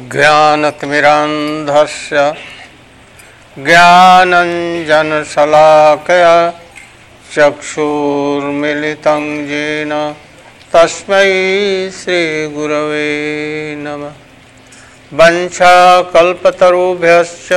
ज्ञानतिमिरान्धस्य ज्ञानञ्जनशलाकया चक्षुर्मिलितं येन तस्मै श्रीगुरवे नमः। वंशाकल्पतरुभ्यश्च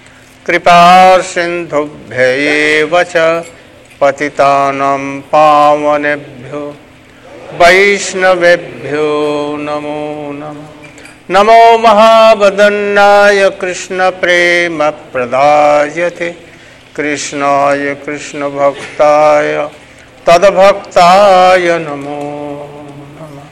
कृपासिन्धुभ्यैव च पतितानां पावनेभ्यो वैष्णवेभ्यो नमो नमः। नमो महावदन्नाय कृष्णप्रेमप्रदायते कृष्णाय कृष्णभक्ताय तद्भक्ताय नमो नमः।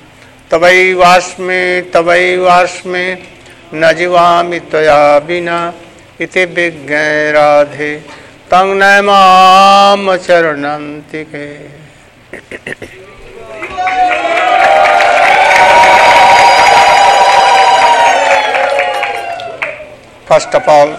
तवैवास्मि न जीवामि त्वया विना इति विज्ञाय राधे तं नमामचरणन्तिके। First of all,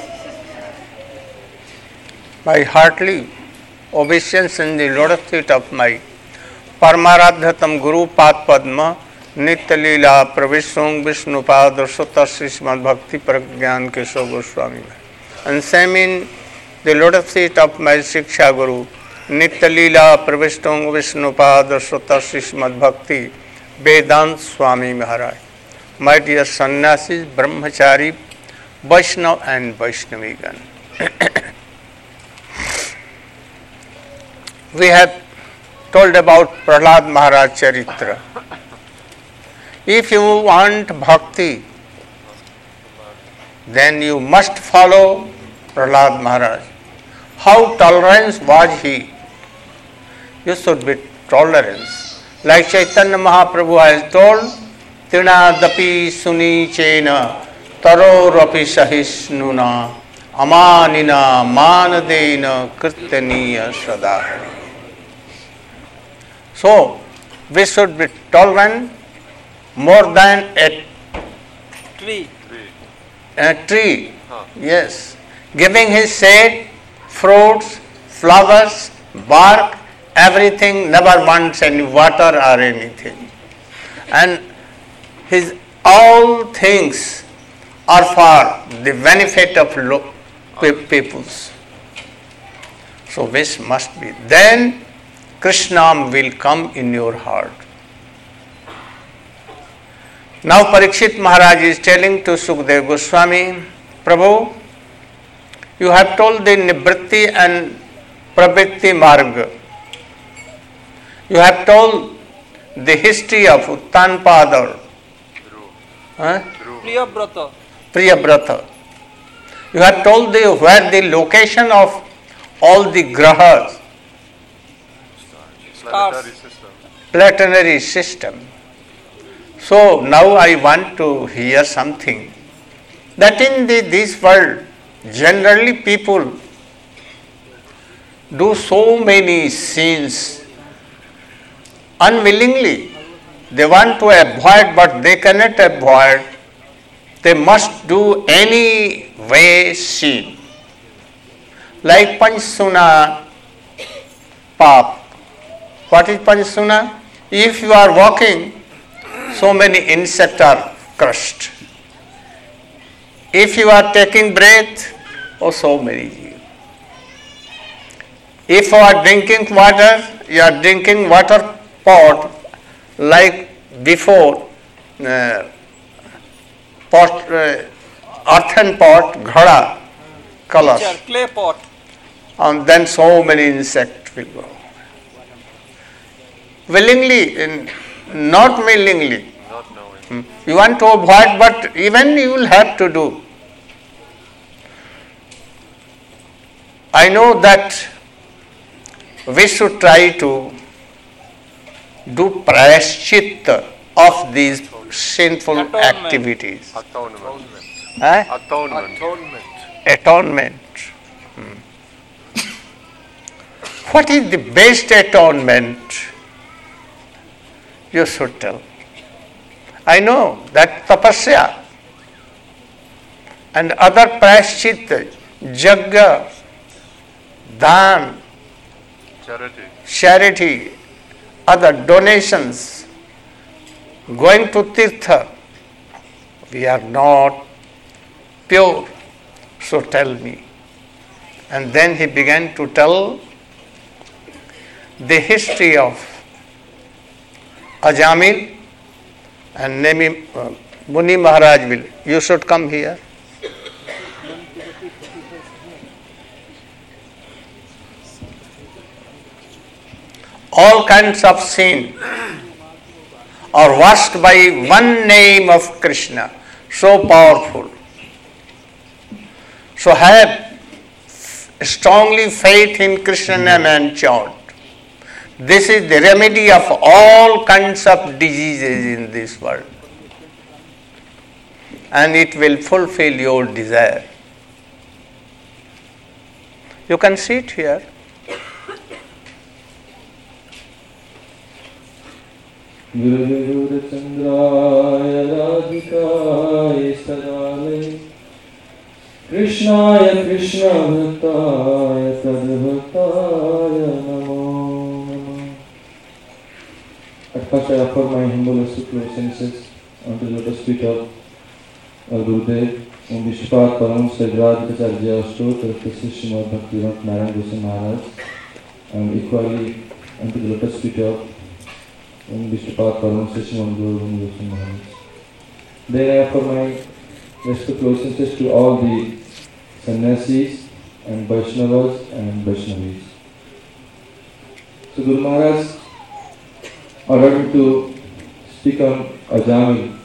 my heartily obeisance in the lotus feet of my Paramaradhyatam Guru Pad Padma Nitya Leela Pravishung Vishnupad Sutta Srimad Bhakti Pragyan Keshav Goswami, and same in the lotus feet of my Shiksha Guru Nitya Leela Pravishung Vishnupad Sutta Srimad Bhakti Vedant Swami Maharaj. My dear sannyasis, brahmachari, Vaishnav and Vaishnavigan. We have told about Prahlad Maharaj Charitra. If you want bhakti, then you must follow Prahlad Maharaj. How tolerant was he? You should be tolerant. Like Chaitanya Mahaprabhu has told, Tinadapi suni chena Tarorapi sahisnuna amanina manadena kirtaniya sadahari. So, we should be tolerant more than a tree. Yes. Giving his shade, fruits, flowers, bark, everything, never wants any water or anything. And his all things are for the benefit of peoples. So this must be. Then Krishna will come in your heart. Now Parikshit Maharaj is telling to Sukadeva Goswami, Prabhu, you have told the Nivritti and Pravritti Marga. You have told the history of Uttanpada. Priyabrata. You have told where the location of all the grahas, planetary system. So now I want to hear something. That in this world, generally people do so many sins unwillingly. They want to avoid, but they cannot avoid. They must do any way sin. Like Panchsuna Pap. What is Panchsuna? If you are walking, so many insects are crushed. If you are taking breath, so many. If you are drinking water, you are drinking water pot like before earthen pot, ghada, color. Clay pot. And then so many insects will go. Willingly, not willingly. Not knowing. You want to avoid, but even you will have to do. I know that we should try to do prayashchitta of these sinful activities. Atonement. What is the best atonement? You should tell. I know that tapasya and other prayashchitta, jagya, dan, charity, other donations, going to tirtha, we are not pure. So tell me. And then he began to tell the history of Ajamil and Muni Maharaj will. You should come here. All kinds of sin are washed by one name of Krishna, so powerful. So have strongly faith in Krishna name and chant. This is the remedy of all kinds of diseases in this world. And it will fulfill your desire. You can sit here. Krishnaya Krishna Bhaktaya Tadbhaktaya Namo. At first I offer my humblest obeisances unto the lotus feet of our Gurudev, Om Vishpat Param Sadhradhikacharya Ashtotra Srimad Bhaktivinoda Narayan Goswami Maharaj, and equally unto the lotus feet of Om Vishpat Param Srimad Guru Goswami Maharaj. Then I offer my respectful obeisances to all the sannyasis and Vaishnavas and Vaishnavis. So Guru Maharaj ordered me to speak on Ajamil.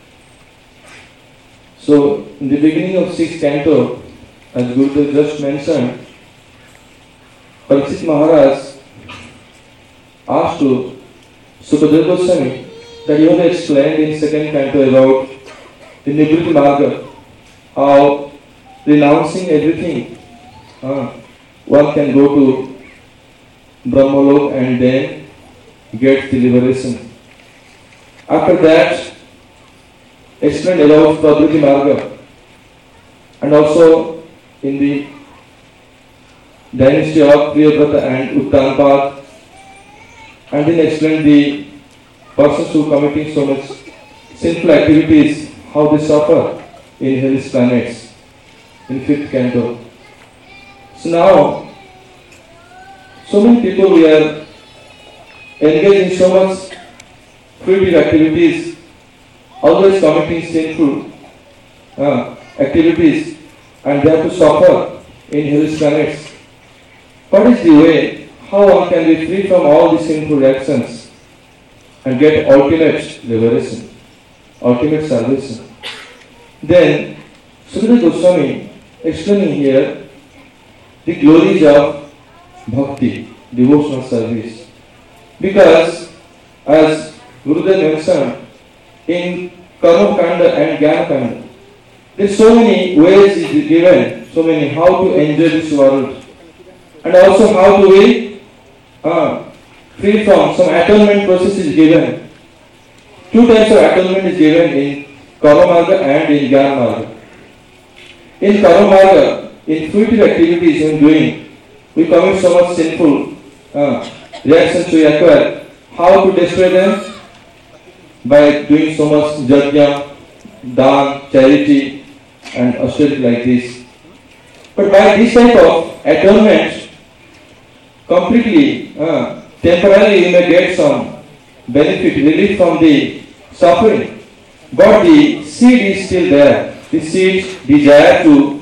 So in the beginning of 6th canto, as Gurudev just mentioned, Parikshit Maharaj asked to Sukadeva Goswami that you have explained in 2nd canto about the Nivritti Marga, how renouncing everything, one can go to Brahmalok and then get the liberation. After that, explained about Nivritti Marga, and also in the dynasty of Priyavrata and Uttanapad, and then explained the persons who are committing so much sinful activities, how they suffer in hellish planets in 5th canto. So now, so many people we are engaged in so much fruitive activities, always committing sinful activities, and they have to suffer in hellish planets. What is the way? How one can be free from all these sinful actions and get ultimate liberation, ultimate salvation? Then Sukadeva Goswami explaining here the glories of bhakti, devotional service. Because as Gurudev mentioned, in Karma Kanda and Jnana Kanda, there are so many ways it is given, so many how to enjoy this world, and also how to be free from some atonement process is given. 2 types of atonement is given in Karma Marga and in Jnana Marga. In Karma Marga, in fruitive activities when doing, we commit so much sinful reactions we acquire. How to destroy them? By doing so much yajna, dan, charity and austerity like this. But by this type of atonement, completely, temporarily you may get some benefit, relief from the suffering. But the seed is still there. The seed desire to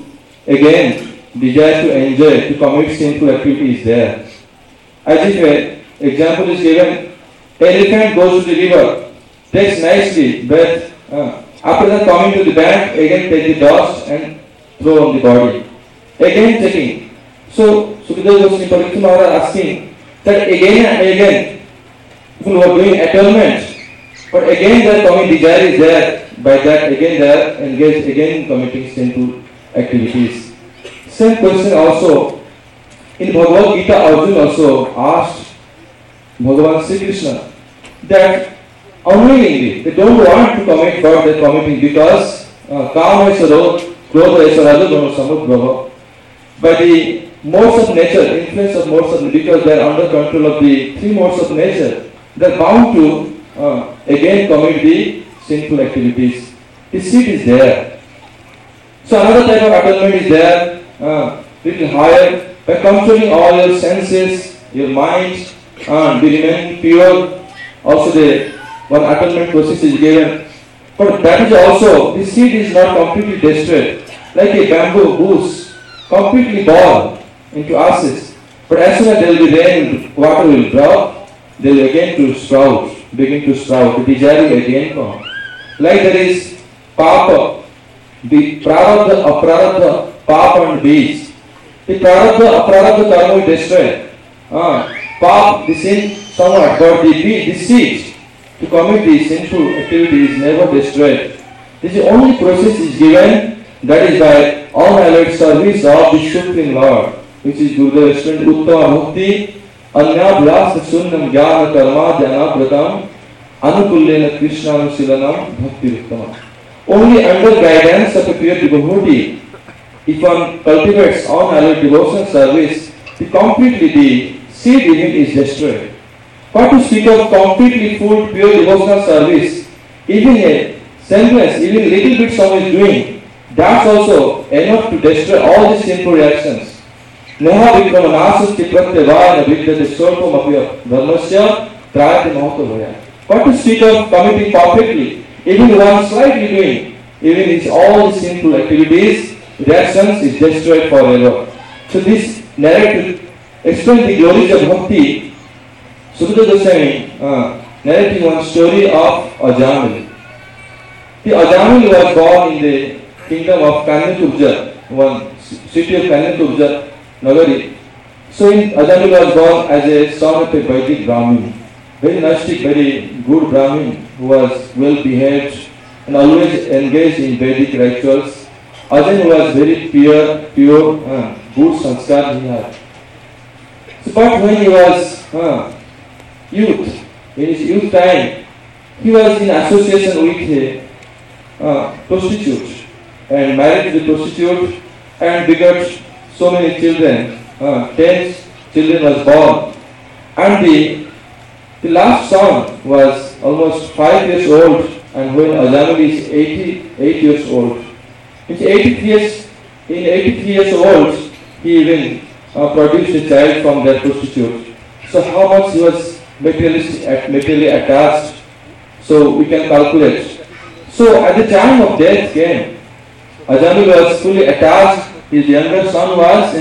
enjoy, to commit sinful activity is there. As if an example is given, elephant goes to the river, takes nicely bath, after that coming to the bank, again take the dust and throw on the body. Again taking. So Sukadeva Goswami Parikshit Maharaj asking that again and again, people who are doing atonement, but again their common desire is there, by that again they are engaged again in committing sinful activities. Same question also, in Bhagavad Gita Arjuna also asked Bhagavan Sri Krishna that unwillingly, they don't want to commit but they are committing because Kama Esaro, Krodha Esaro, Rajaguno Samudbhava. By the modes of nature, influence of modes of nature, because they are under control of the 3 modes of nature, they are bound to again commit the sinful activities. the seat is there. So another type of atonement is there, little higher, by controlling all your senses, your mind, and remain pure. Also the one atonement process is given. But that is also, the seed is not completely destroyed. Like a bamboo bush, completely ball into ashes. But as soon as there will be rain, water will drop, they will again to sprout, begin to sprout. The desire will again come. Like there is papa, the prarabdha, aprarabdha, papa and bees. The prarabdha, aprarabdha karma will destroy. Pap, the sin somewhat, but the seed to commit the sinful activity is never destroyed. This is the only process is given, that is by unalloyed service of the Supreme Lord, which is Gurudev explained, Uttama Bhakti, Anyabhyasa Sunnam Jnana Karma Jnanapratam, Anukullena Krishna Silanam Bhakti Uttama. Only under guidance of a pure devotee, if one cultivates unalloyed devotion service, completely the seed in it is destroyed. But to speak of completely full, pure devotional service, even a semblance, even little bit someone is doing, that's also enough to destroy all these sinful reactions. Neha vikrama nasasti pratyavaya vidyate swarpam apya dharmasya prayate mahatavaya. But to speak of committing perfectly, even one slightly doing, even is all the sinful activities, reactions is destroyed forever. So this narrative explains the glories of bhakti. Sukadeva Goswami narrating one story of Ajamil. The Ajamil was born in the kingdom of Kanyaturja, one city of Kanyaturja, Nagari. So Ajamil was born as a son of a Vedic Brahmin, very nastic, very good Brahmin who was well behaved and always engaged in Vedic rituals. Ajamil was very pure, good sanskar he had. So, but when he was youth, in his youth time, he was in association with a prostitute and married to the prostitute and begot so many children. 10 children was born, and the last son was almost 5 years old, and when Ajamil is 88 years old, in 83 years old, he even produced a child from that prostitute. So how much he was materially attached, so we can calculate. So at the time of death came, Ajamil was fully attached. His youngest son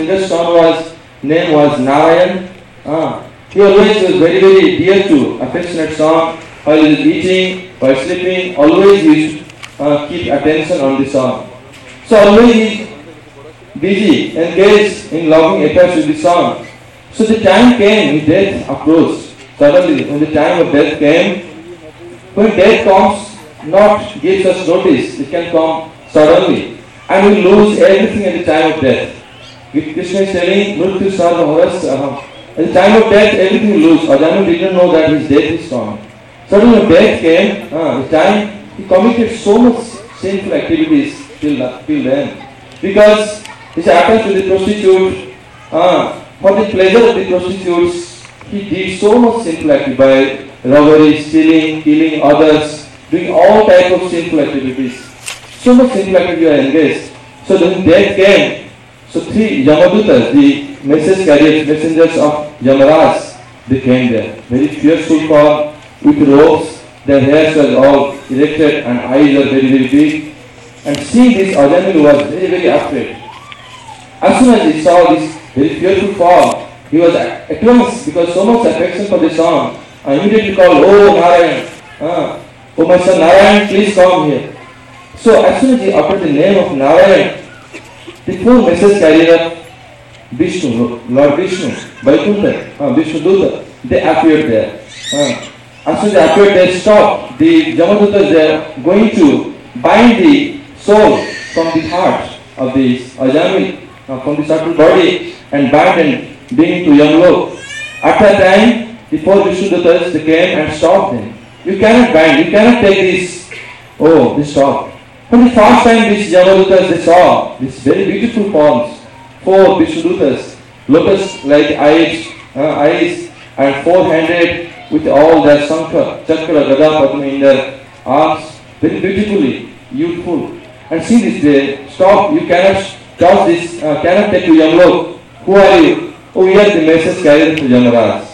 was name was Narayan. He always was very, very dear to, affectionate son. While he was eating, while sleeping, always he used to keep attention on the son. So always he is busy, engaged in loving affairs with the son. So the time came, his death approached. Suddenly, when the time of death came, when death comes, not gives us notice, it can come suddenly, and we lose everything at the time of death. Krishna is telling, Mrityu sarva harasya aham. At the time of death, everything we lose. Ajamil did not know that his death is coming. Suddenly when death came, the time he committed so much sinful activities till then. Because his attached to the prostitute, for the pleasure of the prostitutes, he did so much sinful activity by robbery, stealing, killing others, doing all types of sinful activities. So much sinful activity are engaged. So when death came, so 3 Yamadutas, the message carriers, messengers of Yamaraj, they came there. Very fearful form, with robes, their hairs were all erected and eyes were very, very big. And seeing this, Ajamil was very, very afraid. As soon as he saw this very fearful form, he was at once, because so much affection for the son, immediately called, "Oh Narayan, oh my son Narayan, please come here." So as soon as he uttered the name of Narayan, the 4 message carrier, Vishnu, Lord Vishnu, Vaikuntha, Vishnu Duta, they appeared there. As soon as they appeared, they stopped. The Jamadutas, they are going to bind the soul from the heart of the Ajamil, from the subtle body, and bind and bring to Yamlok. At that time, the 4 Vishnudutas, they came and stopped them. You cannot bind, you cannot take this. Oh, they stopped. For the first time, these Yamadutas, they saw these very beautiful forms. 4 Vishnudutas, lotus-like eyes, and 4-handed with all their Sankha, Chakra, Gada, Padma in their arms, very beautifully. youthful. And see this day, stop, you cannot cross this, cannot take to Yamlok. Who are you? Oh, we are the message carrier to Yamaraj.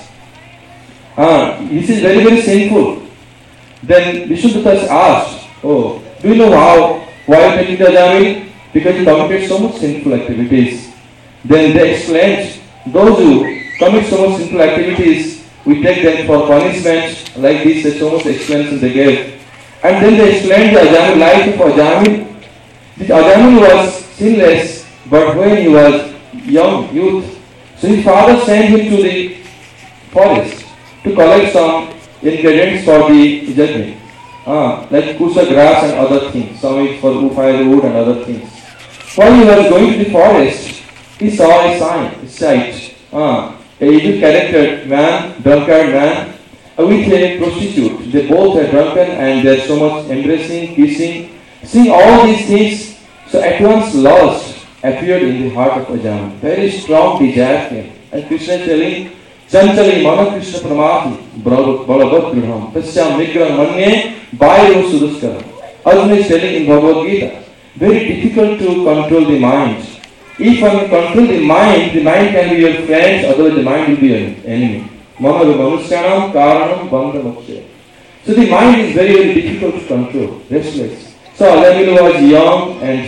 This is very, very sinful. Then Vishuddhata asked, oh, do you know why taking the Ajamil? Because he committed so much sinful activities. Then they explained, those who commit so much sinful activities, we take them for punishment, like this, there's so much explanation they gave. And then they explained the Ajamil, life of Ajamil. This Ajamil was sinless, but when he was young, youth, so his father sent him to the forest to collect some ingredients for the yajna, like kusa grass and other things. Some is for firewood and other things. While he was going to the forest, he saw a sight. A ill-charactered man, drunkard man, with a prostitute. They both are drunken and there's so much embracing, kissing. Seeing all these things, so at once lust appeared in the heart of Ajamil. Very strong desire came. And Krishna is telling, Chanchali Mana Krishna Pramati Balabhat Griham Tasyam Vigram Manye Bayo Suduskaram. Arjuna is telling in Bhagavad Gita, very difficult to control the mind. If one control the mind can be your friend, otherwise the mind will be your enemy. Mama Manusyanam Karanam Bandha Moksha. So the mind is very, very difficult to control, restless. So Ajamil was young and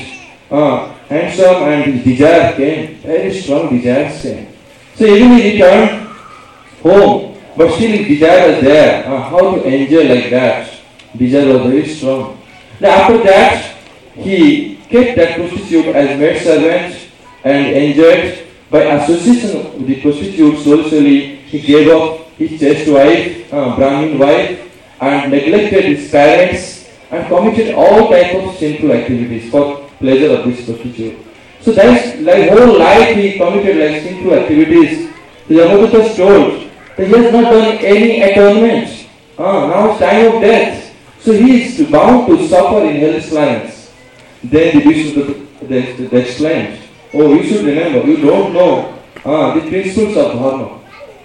handsome and his desire came, very strong desire came. So even he returned home, but still his desire was there. How to enjoy like that? Desire was very strong. Now after that, he kept that prostitute as maid servant and enjoyed by association with the prostitute. Slowly he gave up his chaste wife, Brahmin wife, and neglected his parents and committed all type of sinful activities for pleasure of this prostitute. So that's like whole life he committed like sinful activities. The Yamadutta told that he has not done any atonement. Now it's time of death. So he is bound to suffer in hell's flames. Then the Vishnu they explained, oh, you should remember, you don't know the principles of Dharma.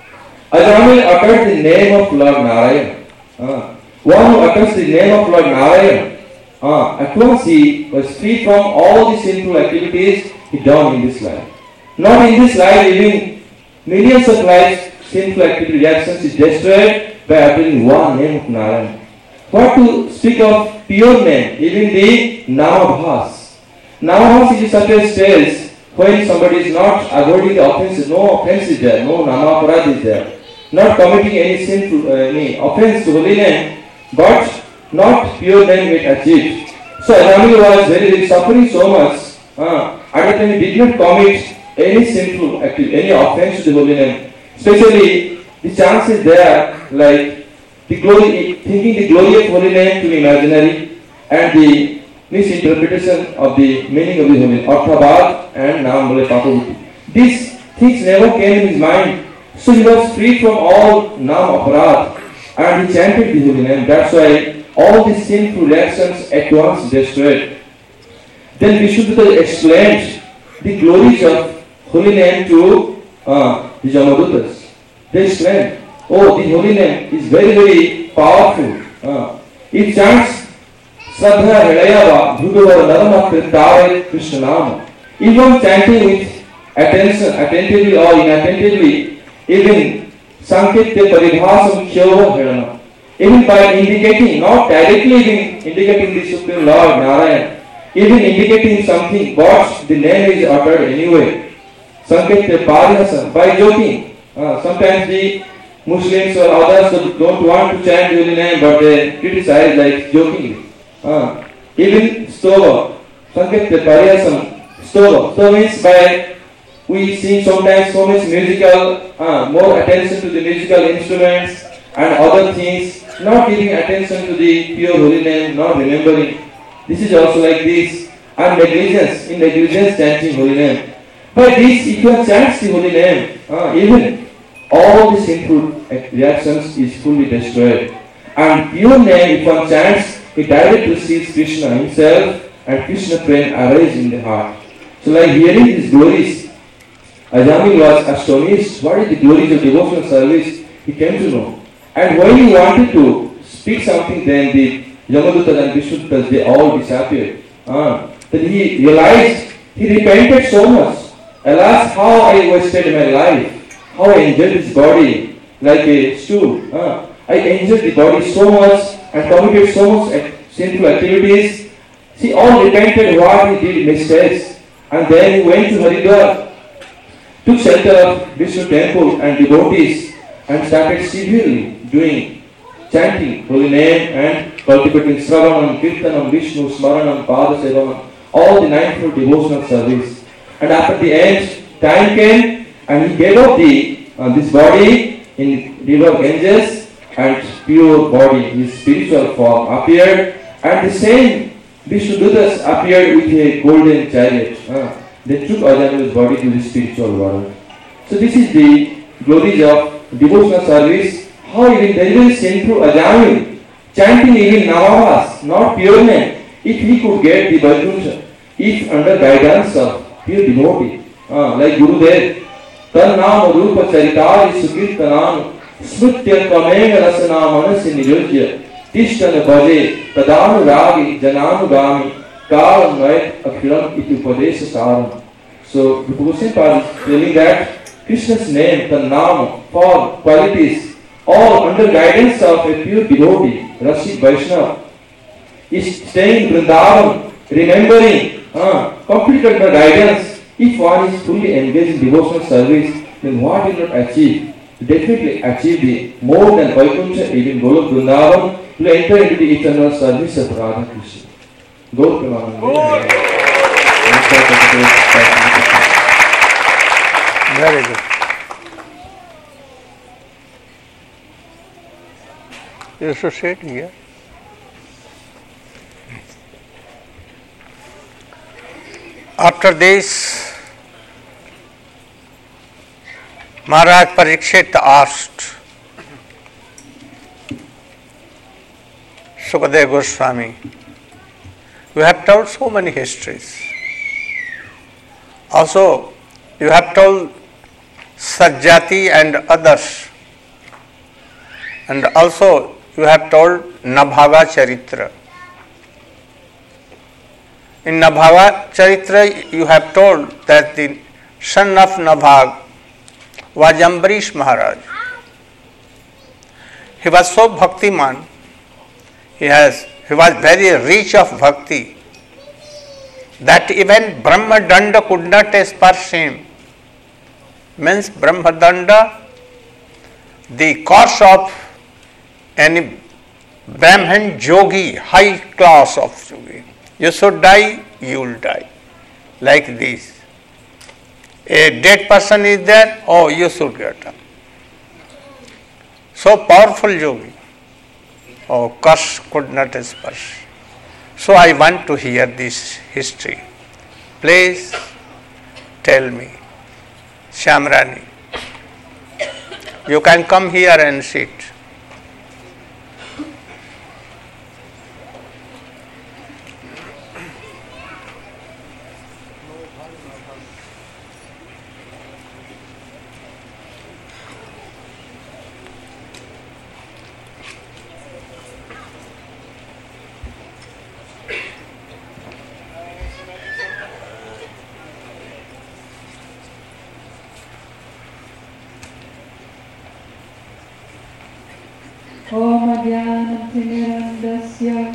Ajamil uttered the name of Lord Narayana. One who utters the name of Lord Narayana, at once he was free from all the sinful activities he done in this life. Not in this life, even millions of lives, sinful activity reactions is destroyed by uttering one name of Narayana. What to speak of pure name, even the Namabhas. Namabhas is such a stage when somebody is not avoiding the offenses, no offense is there, no Namaparad is there, not committing any sinful any offense to holy name, but not pure name it achieved. So Ajamil was very suffering so much. At the time he did not commit any sinful activity, any offense to the holy name. Especially the chance is there, like the glory, thinking the glory of holy name to be imaginary, and the misinterpretation of the meaning of the holy name, Arthabad and Naam Bole Papavuti. These things never came in his mind. So he was free from all Naam Aparad and he chanted the holy name. That's why all these sinful reactions at once destroyed. Then Vishuddhata explained the glories of holy name to the Yamaduttas. They explained, oh, the holy name is very, very powerful. It chants Sadhya Hridayava Bhugava Naramatra Tare Krishna Nama. Even chanting with attention, attentively or inattentively, even Sankitya Paribhasam Khyova Hridana. Even by indicating, not directly even indicating the Supreme Lord Narayana, even indicating something, but the name is uttered anyway. Sankitya Paribhasam, by joking. Sometimes the Muslims or others don't want to chant the holy name, but they criticize like jokingly. Even Stova, Sankitya Paribhasam, Stova. Stova means by we sing sometimes so much musical, more attention to the musical instruments and other things, not giving attention to the pure holy name, not remembering. This is also like this. And negligence, in negligence chanting holy name. By this, if one chants the holy name, even all the sinful reactions is fully destroyed. And pure name, if one chants, he directly sees Krishna himself and Krishna prem arises in the heart. So like hearing these glories, Ajamil was astonished. What is the glories of devotional service? He came to know. And when he wanted to speak something, then the Yamadutas and Vishnudutas, they all disappeared. Then he realized, he repented so much. Alas, how I wasted my life, how I enjoyed this body like a stew. I enjoyed the body so much and committed so much sinful activities. See, all repented what he did mistakes. And then he went to Haridwar, took shelter of Vishnu temple and devotees and started severely doing chanting holy name and cultivating Sravanam, Kirtanam, Vishnu, Smaranam, Padasevanam, all the ninefold devotional service. And after the end, time came and he gave up this body in river Ganges, and pure body, his spiritual form appeared, and the same Vishnudutas appeared with a golden chariot. They took Ajanu's body to the spiritual world. So this is the glories of devotional service. How even very sinful Ajanu, chanting even Navahas, not pure men, if he could get the Vaikuntha, if under guidance of pure devotee, like Gurudev, Tannam Rupa Charitari Sukirtanam, Smritya Kamena Rasana Manasi Nirujya, Tishtana Bhaje, Tadanu Ragi, Jananu Gami, Kalam Vait Akhiram Iti Upadesha Saram. So, the Goswami is telling that Krishna's name, the Nam, form, qualities, all under guidance of a pure devotee, Rasik Vaishnava, is staying in Vrindavan, remembering, complete under guidance. If one is fully engaged in devotional service, then what will not achieve? Definitely achieve the more than Vaikuntha, even Golok Vrindavan, will enter into the eternal service of Radha Krishna. Go to Very good. You should sit here. After this, Maharaj Parikshit asked Sukadeva Goswami, you have told so many histories. Also, you have told Sajjati and others. And also, you have told Nabhaga Charitra. In Nabhaga Charitra, you have told that the son of Nabhag was Ambarish Maharaj. He was so bhaktiman, he was very rich of bhakti, that even Brahmadanda could not sparsh him. Means Brahmadanda, the course of any Brahman yogi, high class of yogi. You should die, you will die. Like this. A dead person is there, oh, you should get up. So powerful yogi. Oh, curse could not sparsh. So I want to hear this history. Please tell me. Shamrani, you can come here and sit. Om Adhyana Timirandasya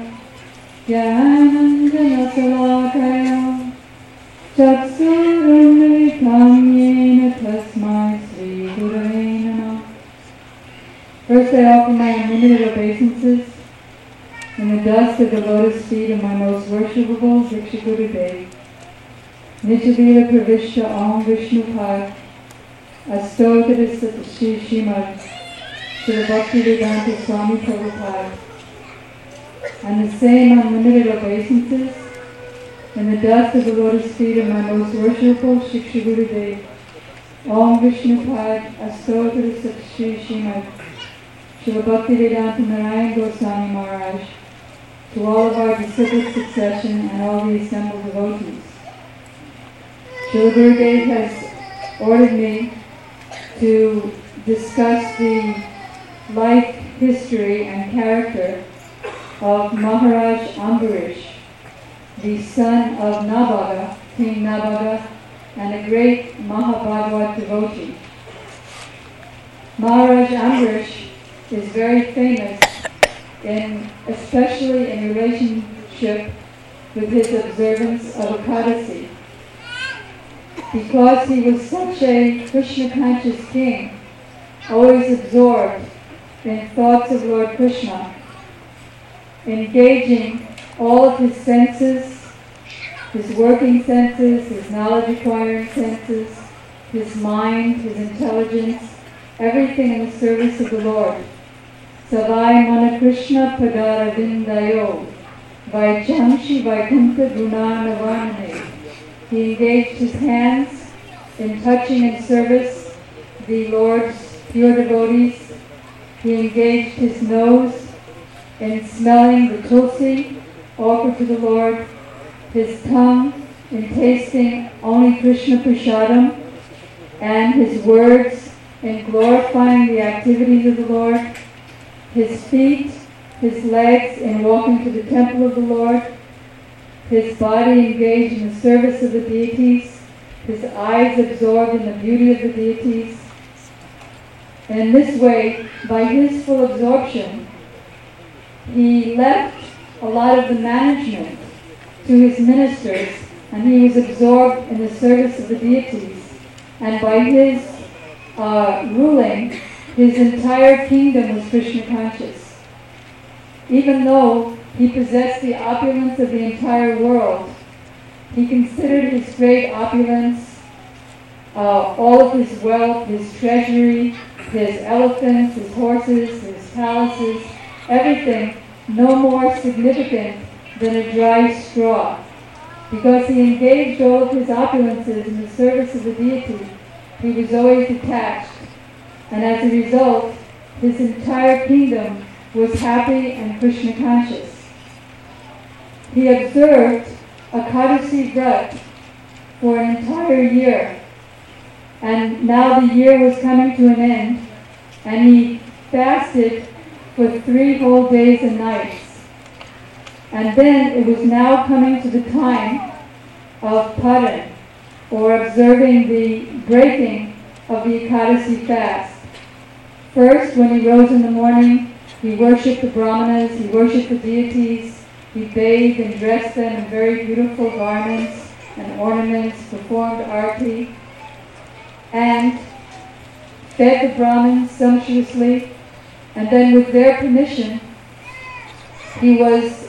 Dhyananjanasalakaya Chatsurunmilitam Yena Tasmai Sri Gurave Namah. First I offer my unlimited obeisances in the dust of the lotus feet of my most worshipable Shiksha Gurudev. Nijavira Pravishya Om Vishnu Pad Astotara Sri Srimad Srila Bhaktivedanta Swami Prabhupada, and the same unlimited obeisances in the dust of the lotus feet of my most worshipful Shiksha Gurudev, Om Vishnu Pad Astotara Sri Srimad Srila Bhaktivedanta Narayan Goswami Maharaj, to all of our disciplic succession and all the assembled devotees. Srila Gurudev has ordered me to discuss the life, history, and character of Maharaj Ambarish, the son of Nabhaga, King Nabhaga, and a great Mahabhagavad devotee. Maharaj Ambarish is very famous, especially in relationship with his observance of Ekadasi. Because he was such a Krishna-conscious king, always absorbed in thoughts of Lord Krishna, engaging all of his senses, his working senses, his knowledge-acquiring senses, his mind, his intelligence, everything in the service of the Lord. Savai Mana Krishna Padaravindayo Vaichamshi Vaikuntha Gunanavarnane. He engaged his hands in touching and service the Lord's pure devotees. He engaged his nose in smelling the tulsi offered to the Lord, his tongue in tasting only Krishna prasadam, and his words in glorifying the activities of the Lord, his feet, his legs in walking to the temple of the Lord, his body engaged in the service of the deities, his eyes absorbed in the beauty of the deities. And in this way, by his full absorption, he left a lot of the management to his ministers, and he was absorbed in the service of the deities. And by his ruling, his entire kingdom was Krishna conscious. Even though he possessed the opulence of the entire world, he considered his great opulence, all of his wealth, his treasury, his elephants, his horses, his palaces, everything no more significant than a dry straw. Because he engaged all of his opulences in the service of the deity, he was always detached. And as a result, his entire kingdom was happy and Krishna conscious. He observed Ekadasi Vrat for an entire year. And now the year was coming to an end, and he fasted for 3 whole days and nights. And then it was now coming to the time of Padan, or observing the breaking of the Ekadasi fast. First, when he rose in the morning, he worshipped the Brahmanas, he worshipped the deities, he bathed and dressed them in very beautiful garments and ornaments, performed arati, and fed the Brahmins sumptuously, and then with their permission, he was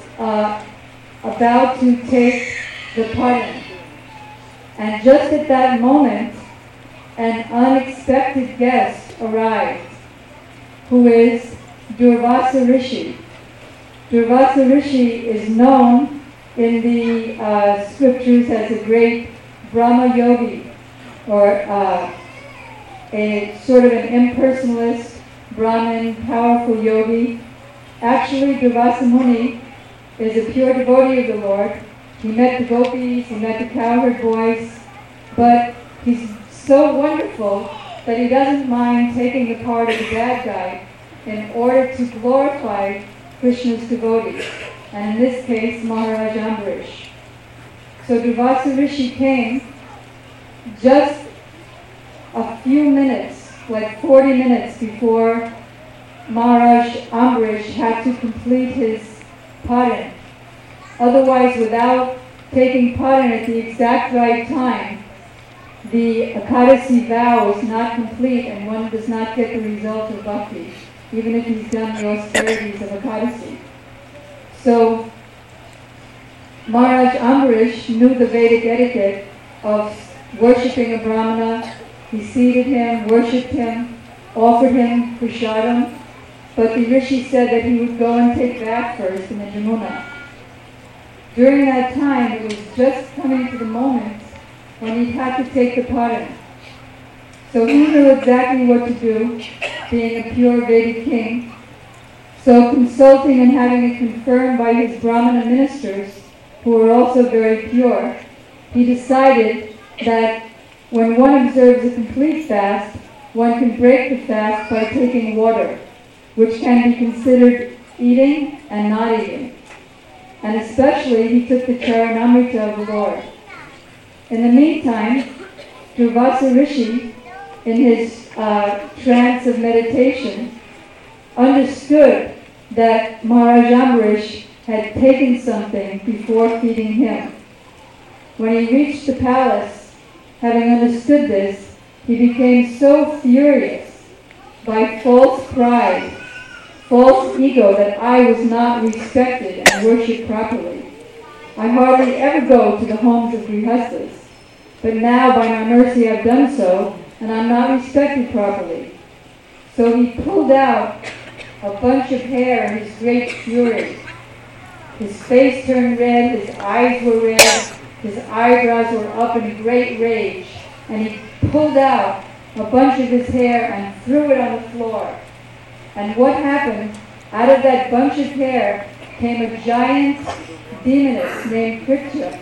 about to take the pardon. And just at that moment, an unexpected guest arrived, who is Durvasa Rishi. Durvasa Rishi is known in the scriptures as a great Brahma yogi, or a sort of an impersonalist Brahmin, powerful yogi. Actually, Durvasa Muni is a pure devotee of the Lord. He met the gopis, he met the cowherd boys, but he's so wonderful that he doesn't mind taking the part of the bad guy in order to glorify Krishna's devotees, and in this case, Maharaj Ambarish. So Durvasa Rishi came just a few minutes, like 40 minutes before Maharaj Ambarish had to complete his pardon. Otherwise, without taking pardon at the exact right time, the Ekadasi vow is not complete and one does not get the result of bhakti, even if he's done the austerities of Ekadasi. So, Maharaj Ambarish knew the Vedic etiquette of worshipping a Brahmana. He seated him, worshipped him, offered him prasadam, but the Rishi said that he would go and take bath first in the Jamuna. During that time, it was just coming to the moment when he had to take the pardon. So he knew exactly what to do, being a pure Vedic king. So consulting and having it confirmed by his Brahmana ministers, who were also very pure, he decided that when one observes a complete fast, one can break the fast by taking water, which can be considered eating and not eating. And especially he took the Charanamrita of the Lord. In the meantime, Durvasa Rishi, in his trance of meditation, understood that Maharaj Ambarish had taken something before feeding him. When he reached the palace, having understood this, he became so furious by false pride, false ego, that I was not respected and worshipped properly. I hardly ever go to the homes of grihasthas, but now by my mercy I've done so, and I'm not respected properly. So he pulled out a bunch of hair in his great fury. His face turned red, his eyes were red, his eyebrows were up in great rage, and he pulled out a bunch of his hair and threw it on the floor. And what happened? Out of that bunch of hair came a giant demoness named Pritya.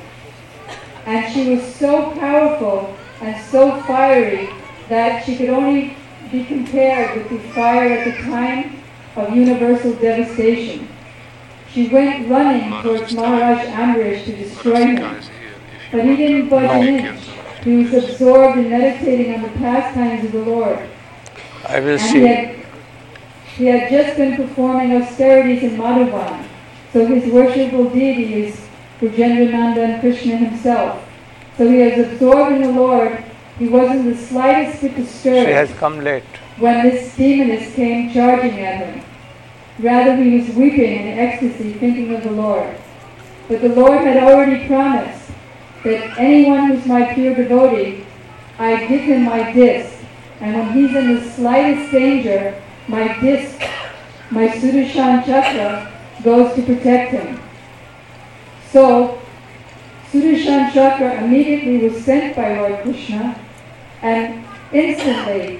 And she was so powerful and so fiery that she could only be compared with the fire at the time of universal devastation. She went running towards Maharaj Ambarish to destroy him. But he didn't budge an inch. He was absorbed in meditating on the pastimes of the Lord. I will see. He had just been performing austerities in Madhuban, so his worshipful deity is Brajendrananda and Krishna himself. So he was absorbed in the Lord. He wasn't the slightest bit disturbed. She has come late. When this demoness came charging at him. Rather, he was weeping in ecstasy, thinking of the Lord. But the Lord had already promised that anyone who's my pure devotee, I give him my disc. And when he's in the slightest danger, my disc, my Sudarshan Chakra, goes to protect him. So, Sudarshan Chakra immediately was sent by Lord Krishna and instantly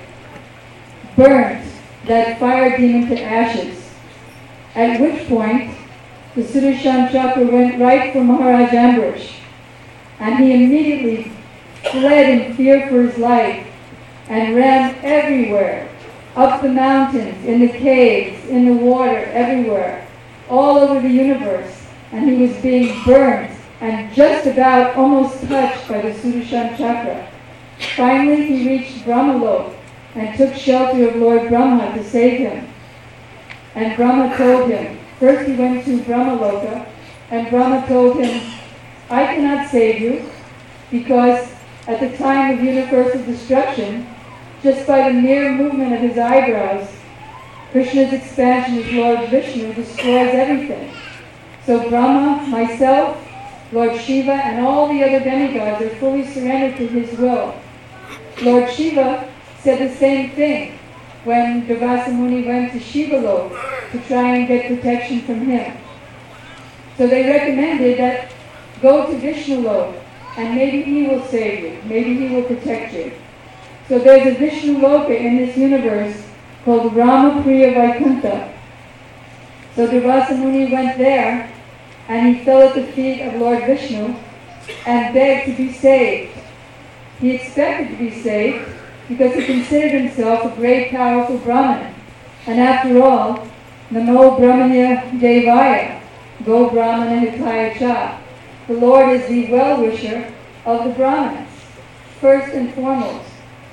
burnt that fire demon to ashes. At which point, the Sudarshan Chakra went right for Maharaj Ambarish, and he immediately fled in fear for his life and ran everywhere, up the mountains, in the caves, in the water, everywhere, all over the universe, and he was being burned and just about almost touched by the Sudarshan Chakra. Finally, he reached Brahmalok and took shelter of Lord Brahma to save him. And Brahma told him, first he went to Brahmaloka, and Brahma told him, I cannot save you, because at the time of universal destruction, just by the mere movement of his eyebrows, Krishna's expansion as Lord Vishnu destroys everything. So Brahma, myself, Lord Shiva, and all the other demigods are fully surrendered to his will. Lord Shiva said the same thing when Durvasa Muni went to Shivalok to try and get protection from him. So they recommended that go to Vishnulok and maybe he will save you, maybe he will protect you. So there's a Vishnuloka in this universe called Ramapriya Vaikuntha. So Durvasa Muni went there and he fell at the feet of Lord Vishnu and begged to be saved. He expected to be saved because he considered himself a great powerful Brahmin. And after all, Namo Brahmanya Devaya, Go Brahmana Hitaya Cha. The Lord is the well-wisher of the Brahmins, first and foremost.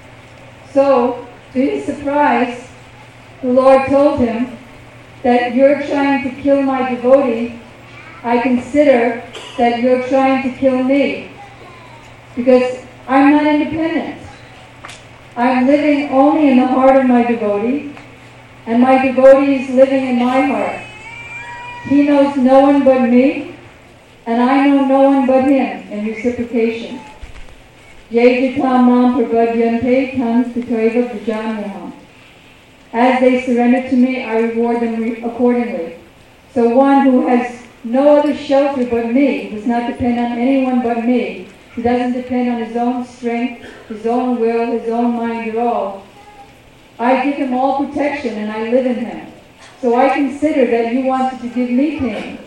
So, to his surprise, the Lord told him that you're trying to kill my devotee. I consider that you're trying to kill me, because I'm not independent. I'm living only in the heart of my devotee, and my devotee is living in my heart. He knows no one but me, and I know no one but him in reciprocation. Ye jitam mam prabhadyante tam pitaiva bhajamyaham. As they surrender to me, I reward them accordingly. So one who has no other shelter but me, does not depend on anyone but me, he doesn't depend on his own strength, his own will, his own mind at all. I give him all protection and I live in him. So I consider that you wanted to give me pain.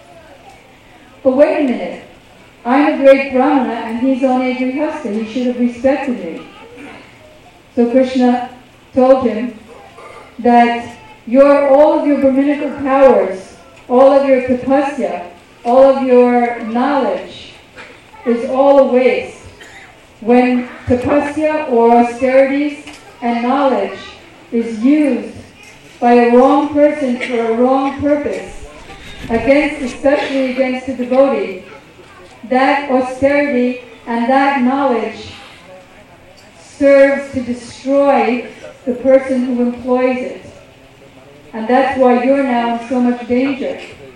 But wait a minute. I'm a great Brahmana and he's only a grihastha. He should have respected me. So Krishna told him that all of your Brahminical powers, all of your tapasya, all of your knowledge is all a waste. When tapasya or austerities and knowledge is used by a wrong person for a wrong purpose, especially against a devotee, that austerity and that knowledge serves to destroy the person who employs it. And that's why you're now in so much danger.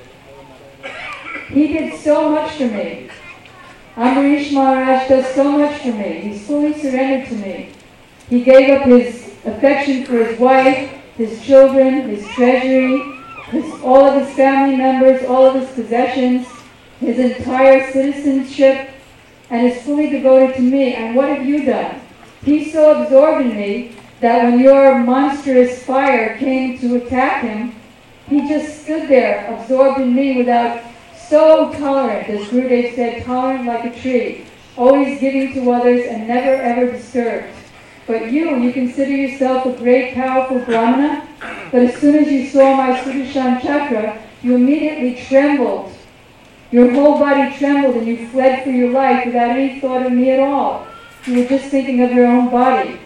He did so much for me. Ambarish Maharaj does so much for me. He's fully surrendered to me. He gave up his affection for his wife, his children, his treasury, all of his family members, all of his possessions, his entire citizenship, and is fully devoted to me. And what have you done? He's so absorbed in me that when your monstrous fire came to attack him, he just stood there, absorbed in me, so tolerant, as Gurudev said, tolerant like a tree, always giving to others and never ever disturbed. But you consider yourself a great, powerful Brahmana, but as soon as you saw my Sudarshan Chakra, you immediately trembled. Your whole body trembled and you fled for your life without any thought of me at all. You were just thinking of your own body.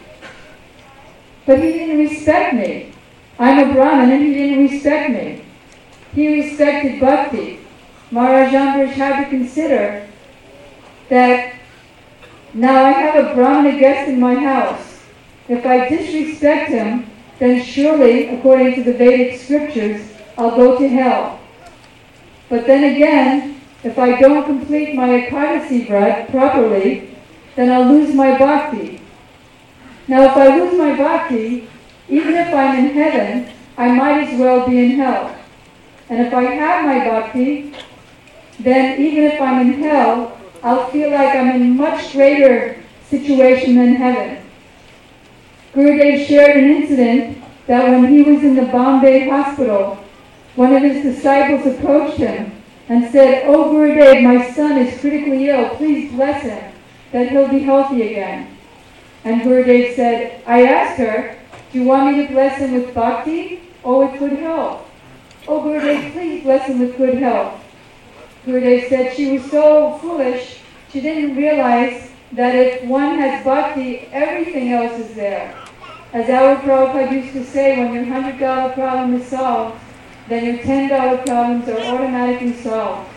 But he didn't respect me. I'm a Brahmin and he didn't respect me. He respected bhakti. Maharaj Ambarish had to consider that now I have a Brahmana guest in my house. If I disrespect him, then surely, according to the Vedic scriptures, I'll go to hell. But then again, if I don't complete my Ekadasi vrat properly, then I'll lose my bhakti. Now if I lose my bhakti, even if I'm in heaven, I might as well be in hell. And if I have my bhakti, then even if I'm in hell, I'll feel like I'm in much greater situation than heaven. Gurudev shared an incident that when he was in the Bombay hospital, one of his disciples approached him and said, "Oh Gurudev, my son is critically ill. Please bless him, that he'll be healthy again." And Gurudev said, "I asked her, do you want me to bless him with bhakti or with good health?" "Oh Gurudev, please bless him with good health." Gurudev said she was so foolish, she didn't realize that if one has bhakti, everything else is there. As our Prabhupada used to say, when your $100 problem is solved, then your $10 problems are automatically solved.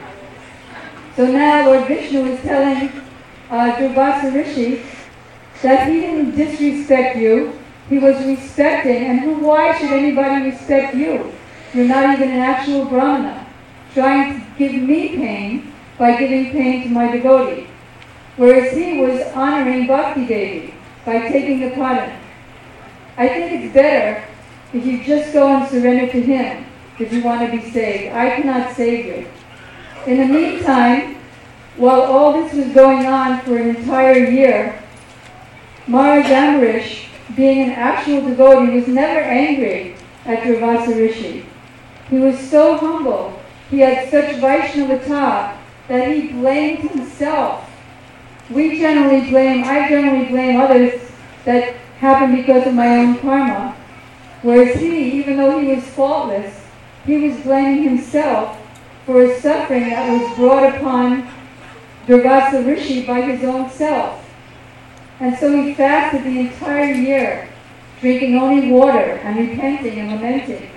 So now Lord Vishnu is telling Durvasa Rishi that he didn't disrespect you, he was respecting, and why should anybody respect you? You're not even an actual Brahmana, trying to give me pain by giving pain to my devotee. Whereas he was honoring Bhakti Devi by taking the pardon. I think it's better if you just go and surrender to him if you want to be saved. I cannot save you. In the meantime, while all this was going on for an entire year, Maharaj Ambarish, being an actual devotee, was never angry at Durvasa Rishi. He was so humble, he had such Vaishnavata that he blamed himself. I generally blame others that happen because of my own karma. Whereas he, even though he was faultless, he was blaming himself for his suffering that was brought upon Durvasa Rishi by his own self. And so he fasted the entire year, drinking only water and repenting and lamenting.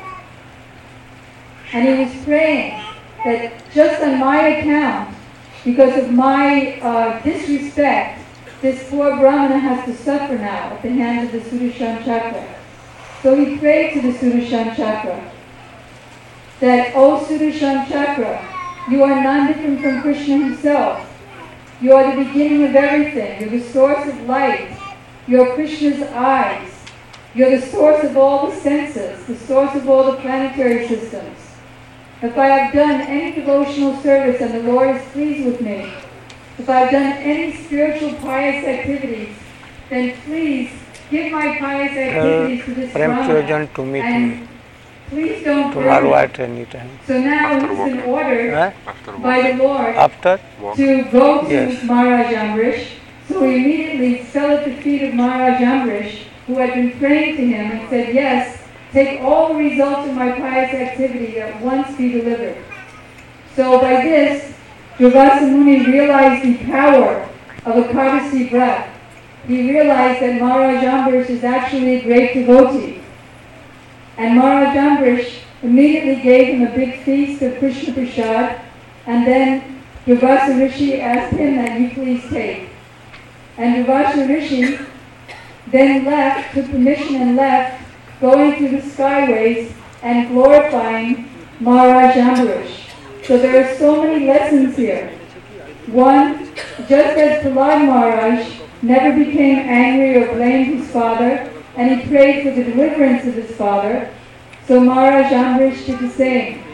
And he was praying that just on my account, because of my disrespect, this poor Brahmana has to suffer now at the hands of the Sudarshan Chakra. So he prayed to the Sudarshan Chakra that, "O Sudarshan Chakra, you are none different from Krishna himself. You are the beginning of everything. You're the source of light. You're Krishna's eyes. You're the source of all the senses, the source of all the planetary systems. If I have done any devotional service and the Lord is pleased with me, if I've done any spiritual pious activities, then please give my pious activities to this Brahmana, to meet and me please don't burn tomorrow it." at any time. So now he's been ordered by the Lord After? to go to Yes. Maharaj Ambarish. So he immediately fell at the feet of Maharaj Ambarish, who had been praying to him, and said, "Yes, take all the results of my pious activity at once be delivered. So by this, Durvasa Muni realized the power of a Ekadasi Vrat. He realized that Maharaj Ambrish is actually a great devotee. And Maharaj Ambrish immediately gave him a big feast of Krishna Prasad, and then Durvasa Rishi asked him that you please take. And Durvasa Rishi then left, took permission and left, going through the skyways and glorifying Maharaj Ambrish. So there are so many lessons here. One, just as Prahlad Maharaj never became angry or blamed his father, and he prayed for the deliverance of his father, so Maharaj Ambrish did the same.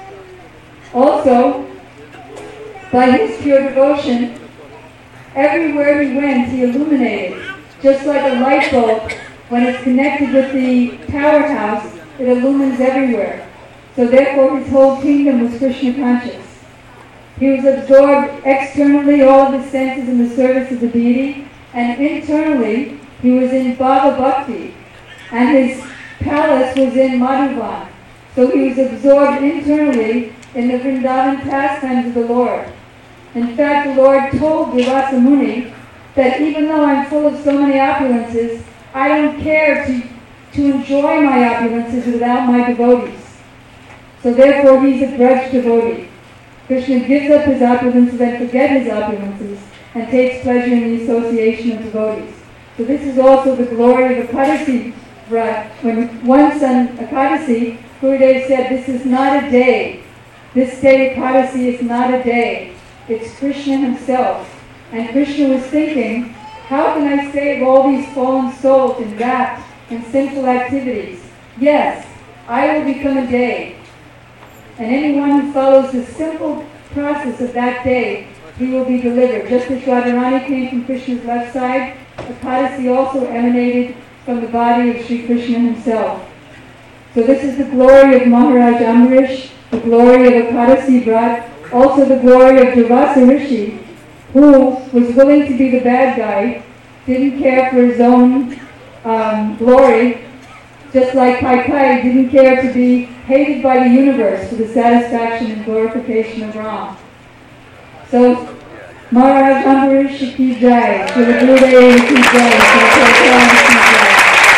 Also, by his pure devotion, everywhere he went, he illuminated. Just like a light bulb, when it's connected with the powerhouse, it illumines everywhere. So therefore his whole kingdom was Krishna conscious. He was absorbed externally, all of his senses in the service of the deity, and internally he was in Bhava Bhakti, and his palace was in Madhuvan. So he was absorbed internally in the Vrindavan pastimes of the Lord. In fact, the Lord told Durvasa Muni that even though I'm full of so many opulences, I don't care to enjoy my opulences without my devotees. So therefore he's a grudge devotee. Krishna gives up his opulences and forgets his opulences and takes pleasure in the association of devotees. So this is also the glory of Ekadasi Vrat. When once on Ekadasi, Gurudev said, this is not a day. This day Ekadasi is not a day. It's Krishna himself. And Krishna was thinking, how can I save all these fallen souls enwrapped in sinful activities? Yes, I will become a day. And anyone who follows the simple process of that day, he will be delivered. Just as Radharani came from Krishna's left side, Ekadasi also emanated from the body of Sri Krishna himself. So this is the glory of Maharaj Ambrish, the glory of Ekadasi Vrat, also the glory of Durvasa Rishi, who was willing to be the bad guy, didn't care for his own glory, just like Kaikai didn't care to be hated by the universe for the satisfaction and glorification of Ram. So, Maharaj Ambrish ki jai, Srila Gurudev ki jai, Srila Prabhupada ki jai.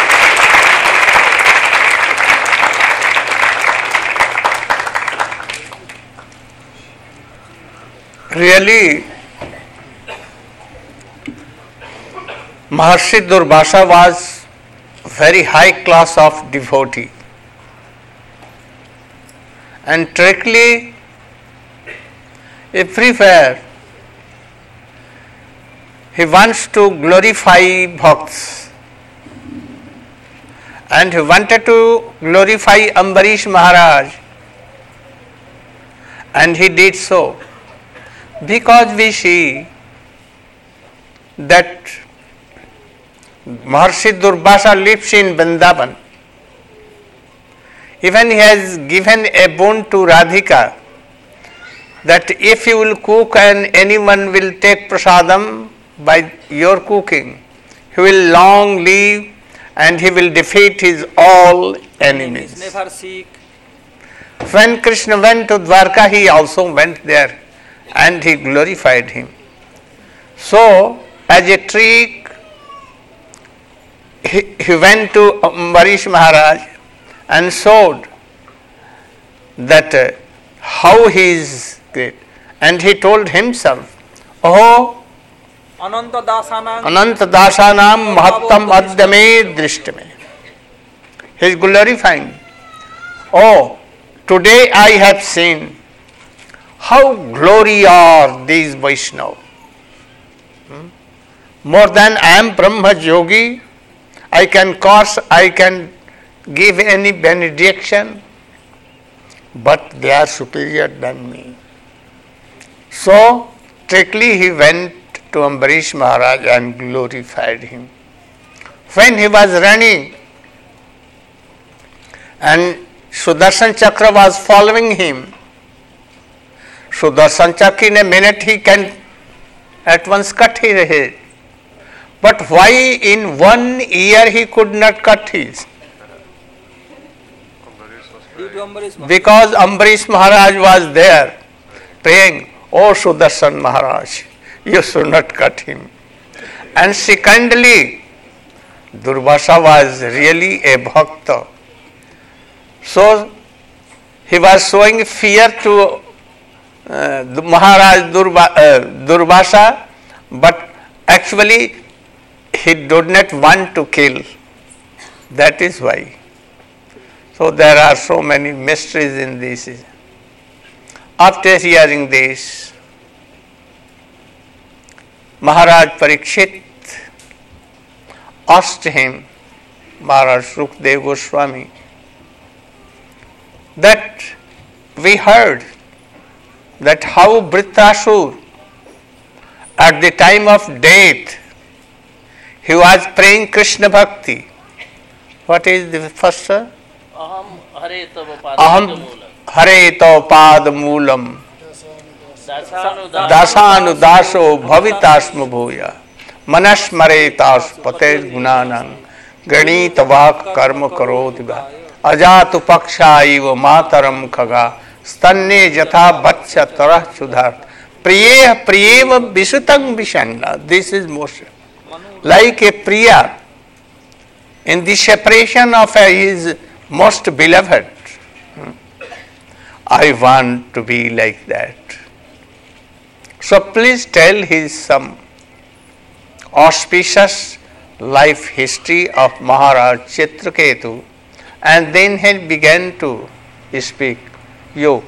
Really, Maharshi Durvasa was very high class of devotee. And directly, everywhere, he wants to glorify bhakts. And he wanted to glorify Ambarish Maharaj. And he did so. Because we see that Maharshi Durvasa lives in Vrindavan. Even he has given a boon to Radhika that if you will cook and anyone will take prasadam by your cooking, he will long live and he will defeat his all enemies. Never seek. When Krishna went to Dwarka, he also went there and he glorified him. So, as a trick, he went to Ambarish Maharaj and showed that how he is great. And he told himself, Oh, Ananta Dasanam Mahattam Adyame Drishtame. He is glorifying. Oh, today I have seen how glory are these Vaishnavas. More than I am Brahma Yogi, I can curse, I can give any benediction, but they are superior than me. So, strictly he went to Ambarish Maharaj and glorified him. When he was running and Sudarshan Chakra was following him, Sudarshan Chakra in a minute he can at once cut his head. But why in 1 year he could not cut his? Due to Ambarish Maharaj. Because Ambarish Maharaj was there praying, "Oh Sudarshan Maharaj, you should not cut him." And secondly, Durvasa was really a bhakta. So he was showing fear to Maharaj Durvasa, but actually he did not want to kill. That is why. So there are so many mysteries in this. After hearing this, Maharaj Parikshit asked him, Maharaj Sukdev Goswami, that we heard that how Vritrasur at the time of death he was praying Krishna Bhakti. What is the first? Aham Hare Tava Pad Moolam Dasanu Daso Bhavitasma Bhuya Manasmaretas Patel Gunanang Ganita Vak Karma Karodhiva Ajatu Paksha Iva Mataram Khaga Stanne Jatha Bhatsya Tarah Chudhart Priya Priyeva Visutang Vishanga. This is most like a Priya in the separation of his most beloved. I want to be like that. So please tell his some auspicious life history of Maharaj Chitraketu, and then he began to speak. You.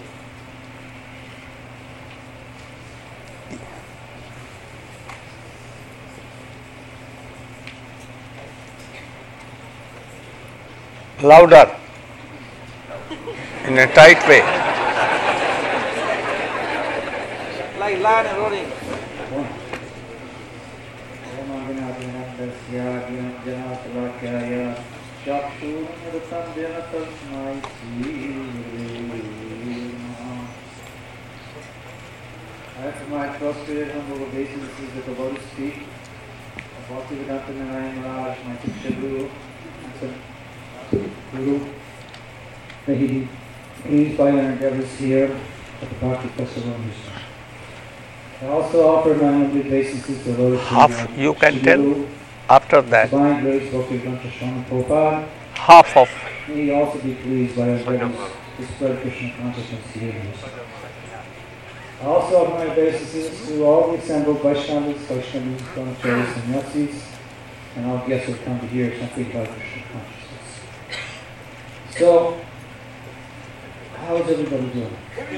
Louder, in a tight way. Like lion and roaring. I have my prostrated humble obeisances at the lotus feet of Bhaktivedanta Narayan Maharaj, my teacher Guru, May he be pleased by our endeavors here at the Bhakti Festival. I also offer my humble obeisances to the lotus feet. You can tell after that. Divine grace Bhaktivedanta Swami Prabhupada. Half of. May he also be pleased by our endeavors to spread Krishna consciousness here. I also offer my obeisances to all the assembled Vaishnavas, Brahmacharis, and Yasis, and all guests who come to hear something about Krishna consciousness. So, how is everybody doing?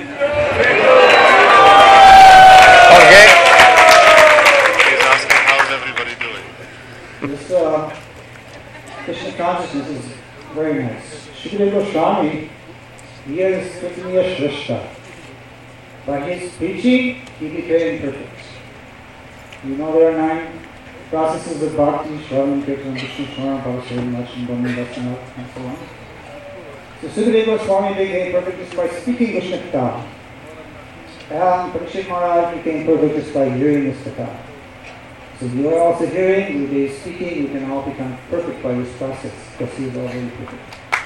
Okay. He's asking how's everybody doing. This Krishna consciousness is very nice. Shukadeva Goswami, he is Kritaniya Shrishta. By his preaching, he became perfect. You know there are 9 processes of bhakti, Shravan, Kirtan, Vishnu, Smaran, Bhavasari, Lachman, Bhaman, Darsana, and so on. So Sukadeva Goswami became perfect just by speaking Krishna Katha. And Parikshit Maharaj became perfect just by hearing this Katha. So you are also hearing, you are speaking, you can all become perfect by this process, because he is already perfect.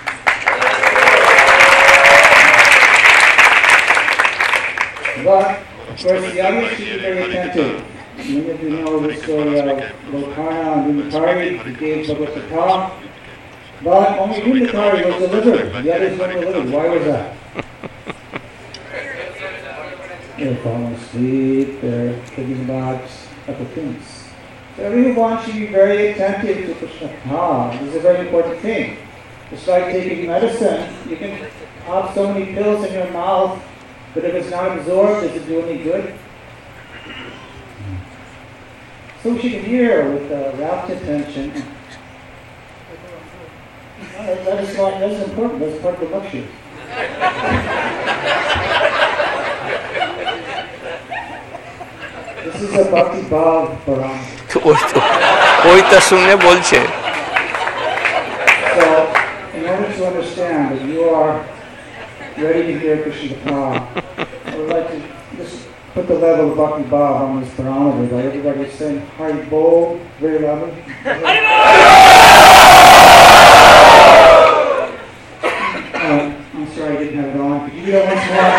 But, of course, the audience should be very attentive. Many of you know the story of Lokarna and Vinatari, who gave Bhagavad Gita. But only Vinatari was delivered, the others weren't delivered. Why was that? They're falling asleep, they're thinking about other things. So everyone should be very attentive to Krishna Katha. This is a very important thing. It's like taking medicine. You can have so many pills in your mouth, but if it's not absorbed, does it do any good? So we should hear with rapt attention. That's important. That's part of the lecture. This is a Bhakti Bhav Param. कोई तो सुनने बोल छे. So, in order to understand that you are ready to hear Krishna Katha, I would like to just put the level of Bhakti Bhav on this barometer by everybody saying Hari Bol very loudly. I'm sorry, Gita once more.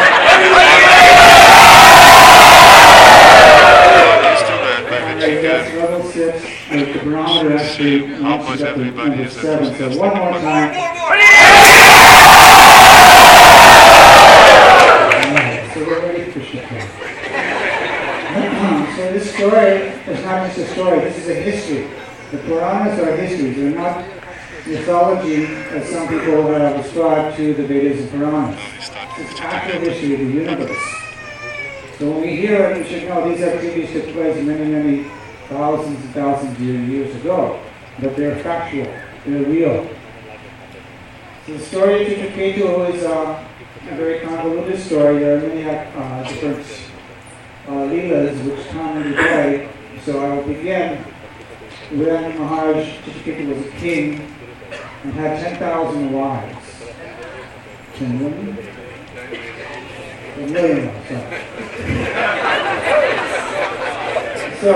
It's too bad, but we Alright, that's can. level 6. The barometer actually matches up to number 7. So one more time. Alright, so we're ready for Krishna. So this story is not just a story, this is a history. The Puranas are histories, they're not mythology as some people have ascribed to the Vedas and Puranas. It's actual history of the universe. So when we hear it, we should know these activities took place many, many thousands and thousands of years ago. But they're factual, they're real. So the story of Chitraketu is a very convoluted story. There are many different leelas which come into play. So I will begin when Maharaj Chitraketu was a king and had 10,000 wives. 10 million? A million, sorry. So,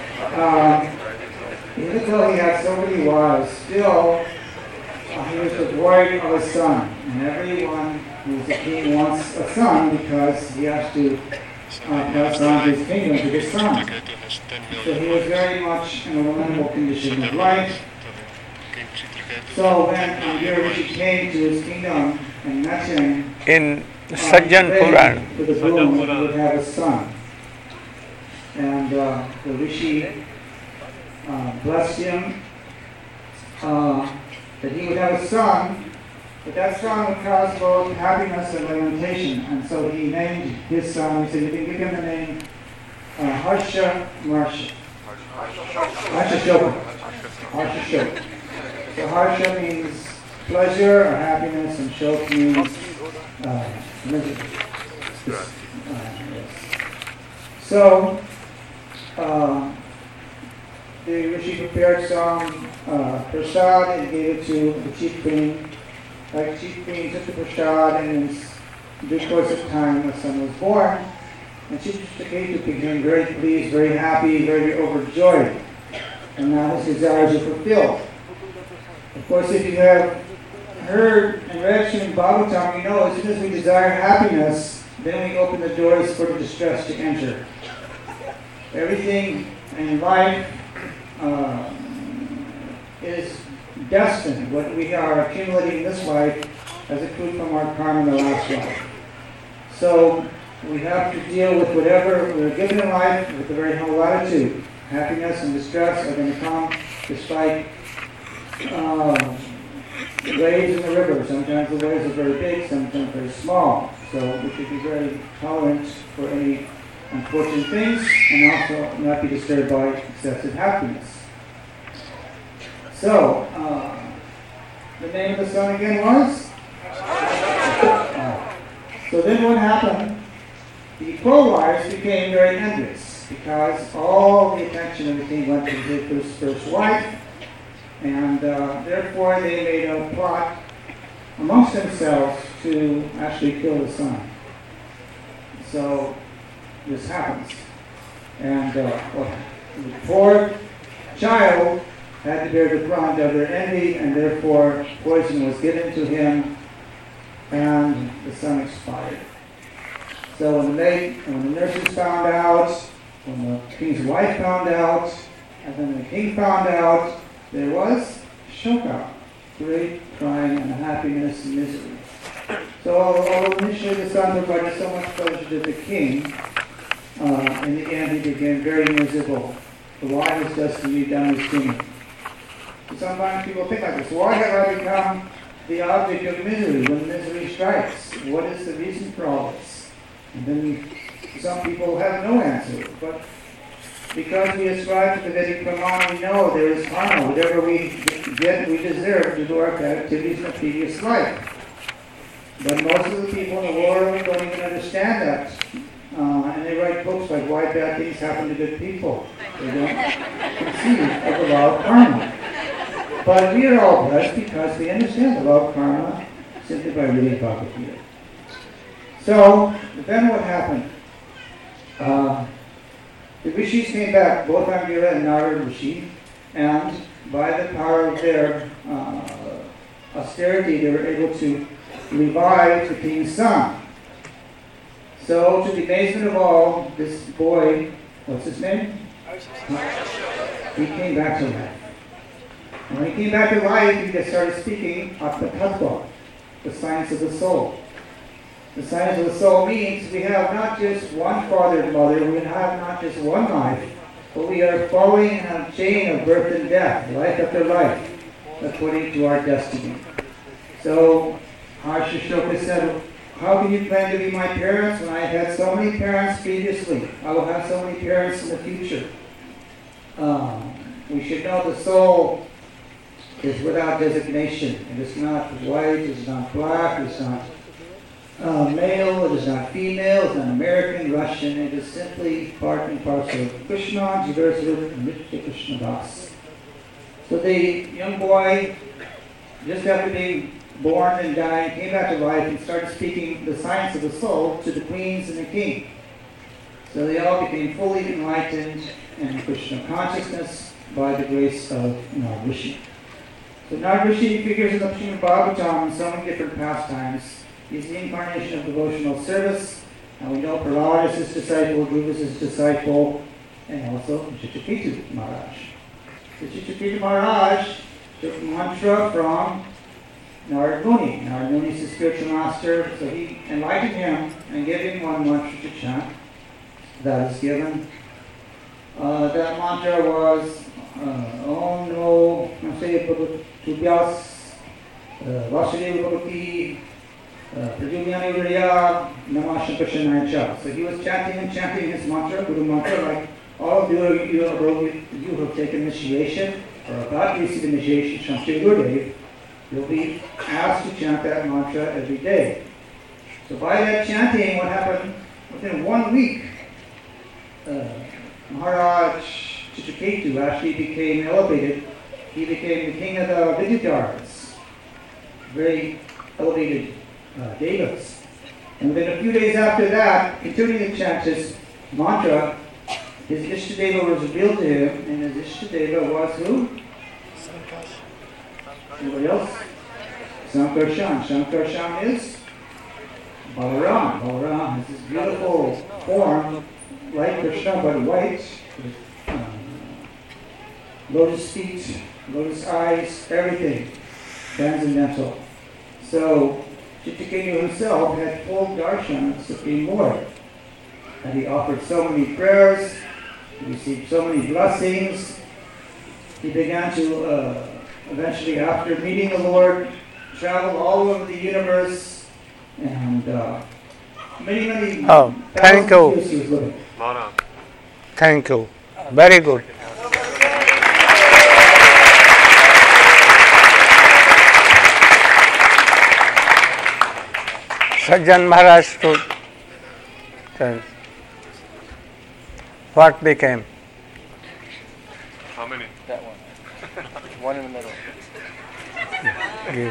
even though he had so many wives, still he was devoid of a son. And everyone who's a king wants a son because he has to pass on his kingdom to his son. So he was very much in a lamentable condition of life. So when Rishi came to his kingdom and met him, In Sajjan Puran, for the boon, he would have a son. And the Rishi blessed him that he would have a son, but that son would cause both happiness and lamentation. And so he named his son, he said, you can give him the name Harsha Marsha. Harsha Shoka. Harsha Shoka. So Harsha means pleasure or happiness, and Shok means misery. Yes. So, the Rishi prepared some prasad and gave it to the chief queen. Like chief queen took the prasad, and in due course of time, a son was born. And Chitraketu became very pleased, very happy, very overjoyed. And now his desires are fulfilled. Of course, if you have heard and read Srimad Bhagavatam, you know as soon as we desire happiness, then we open the doors for the distress to enter. Everything in life is destined. What we are accumulating in this life as accrued from our karma in the last life. So we have to deal with whatever we're given in life with a very humble attitude. Happiness and distress are going to come despite waves in the river. Sometimes the waves are very big, sometimes very small. So we should be very tolerant for any unfortunate things and also not be disturbed by excessive happiness. So, the name of the son again was? So then what happened? The co-wives became very envious because all the attention of the king went to his first wife. And therefore they made a plot amongst themselves to actually kill the son. So this happens. And the poor child had to bear the brunt of their envy, and therefore poison was given to him, and the son expired. So when the nurses found out, when the king's wife found out, and then the king found out, there was shoka, great crying and unhappiness and misery. So although initially the son provided so much pleasure to the king, in the end he became very miserable. So why was destiny done his kingdom? So sometimes people think like this, why have I become the object of misery when misery strikes? What is the reason for all this? And then some people have no answer, but because we ascribe to the Vedic Pramana, we know there is karma. Whatever we get, we deserve due to our activities in the previous life. But most of the people in the world don't even understand that. And they write books like Why Bad Things Happen to Good People. They don't conceive of the law of karma. But we are all blessed because we understand the law of karma simply by reading Bhagavad Gita. So, then what happened? The rishis came back, both Angira and Narada Rishi, and by the power of their austerity, they were able to revive the king's son. So, to the amazement of all, this boy, what's his name? He came back to life. And when he came back to life, he started speaking Atma Tattva, the science of the soul. The science of the soul means we have not just one father and mother, we have not just one life, but we are following a chain of birth and death, life after life, according to our destiny. So, Ashoka said, how can you plan to be my parents when I had so many parents previously? I will have so many parents in the future. We should know the soul is without designation. It is not white, it is not black, it is not male, it is not female, it is not American, Russian. It is simply part and parcel of Krishna, Jivarsvit, and Nitya Krishna Das. So the young boy, just after being born and dying, came back to life and started speaking the science of the soul to the queens and the king. So they all became fully enlightened in Krishna consciousness by the grace of Narad-rishi. So Narad-rishi figures in the Srimad Bhagavatam in so many different pastimes. He's the incarnation of devotional service, and we know Prahlad is his disciple, Dhruva is his disciple, and also Chitraketu Maharaj. So Chitraketu Maharaj took mantra from Narad Muni. Narad Muni is his spiritual master, so he enlightened him and gave him one mantra to chant. That is given. That mantra was Om No Namaste Bhagavatubyas Vasudeva Bhagavati Prajulyani Virya Namah Shankarashanaya Cha. So he was chanting his mantra, Guru mantra, like all of you who have taken initiation or are about to receive initiation from Sri Gurudev, you'll be asked to chant that mantra every day. So by that chanting, what happened? Within 1 week, Maharaj Chitraketu actually became elevated. He became the king of the Vidyadharas, very elevated devas. And within a few days after that, continuing to chant his mantra, his Ishtadeva was revealed to him, and his Ishtadeva was who? Anybody else? Sankarshan. Sankarshan is Balaram. Balaram has this beautiful form, like Krishna, but white, with lotus feet, lotus eyes, everything transcendental. So Chitraketu himself had full darshan of the Supreme Lord, and he offered so many prayers, he received so many blessings. He began to eventually, after meeting the Lord, travel all over the universe, and many thank you. years he was living. Thank you. Very good. Sajjan Maharaj stood. What became? How many? That one. One in the middle. Give.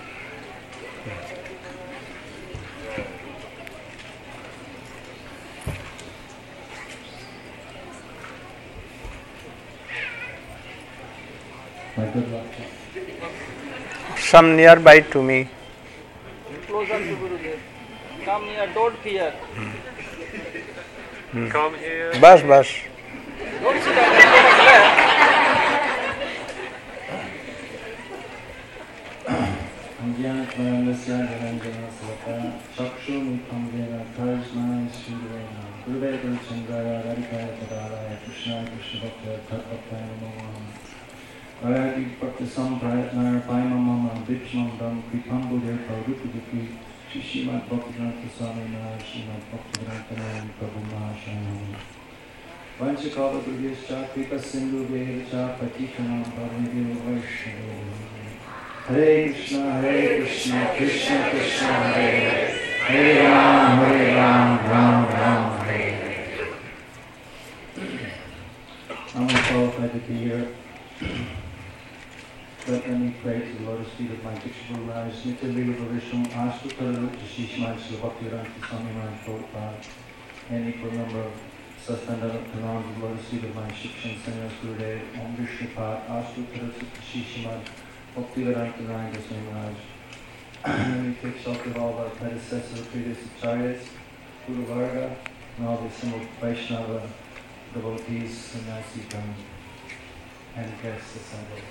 My good luck. Some nearby to me. Closer to Gurudev. Come here, don't fear. Come here. Bas. Don't sit down. Ajnanatmanasya Jananjana Sata Chakshumikam Vena Karjnana Sridvena Gurudeva Chandraya Radhikaya Tadaraya Krishna Krishna Bhakta Tattvaprayana Mama Varadi Bhakta Samprayatnara Paimamama Vipsmam Ram Kripambuja Paurukuduki Shishimad Bhaktivedanta Swami Maharaj Shrimad Bhaktivedanta Prabhu Mahashanam Vanchakava Guriyascha Kripa Sindhu Vedacha Patikanam Paramadev Vaishnava Hare Krishna, Krishna Krishna, Hare Hare, Hare Ram, Ram Ram, Hare Hare. I'm qualified to be here. Let me pray to the lotus feet of my Diksha Guru Maharaj, Nitya Lila Bhavisham, Ashtukara, Shishmai, Srivakti-Vedanta Swami Maharaj Prabhupada, and equal number of Sastanda Pranams of the lotus feet of my Shikshan Sannyas Gurudev, Om Vishnupad, Ashtukara, Shishmai, Bhaktivedanta Swami Maharaj. And we take shelter of all of our predecessors, previous acharyas, Guru Varga, and all the some Vaishnava devotees, sannyasi come and guests assembled.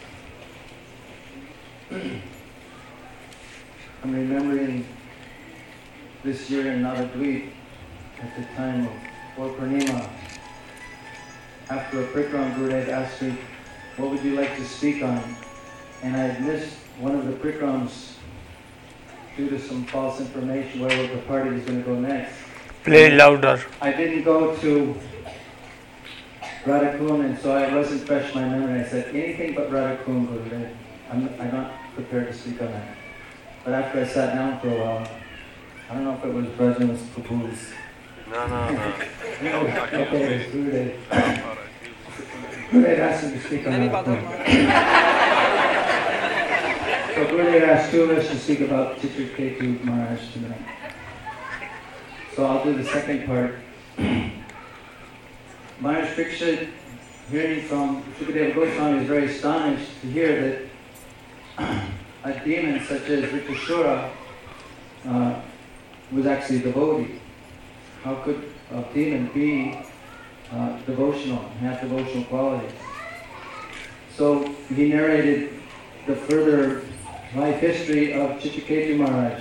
I'm remembering this year in Navadvip, at the time of Gaur Purnima, after a Prikram, Gurudev asked me, what would you like to speak on? And I had missed one of the Prikrams due to some false information where the party was going to go next. Play louder. I didn't go to Radhakund, and so I wasn't fresh in my memory. I said, anything but Radhakund, Gurudev. I'm not prepared to speak on that. But after I sat down for a while, I don't know if it was Brajna's Prabhu's. No. Okay, it was Gurudev. Gurudev asked him to speak on Radhakund. So Gurudev asked two of us to speak about Chitraketu Maharaj tonight. So I'll do the second part. Maharaj Parikshit, hearing from Shukadeva Goswami, is very astonished to hear that a demon such as Vritrashura was actually a devotee. How could a demon be devotional, have devotional qualities? So he narrated the further life history of Chitraketu Maharaj.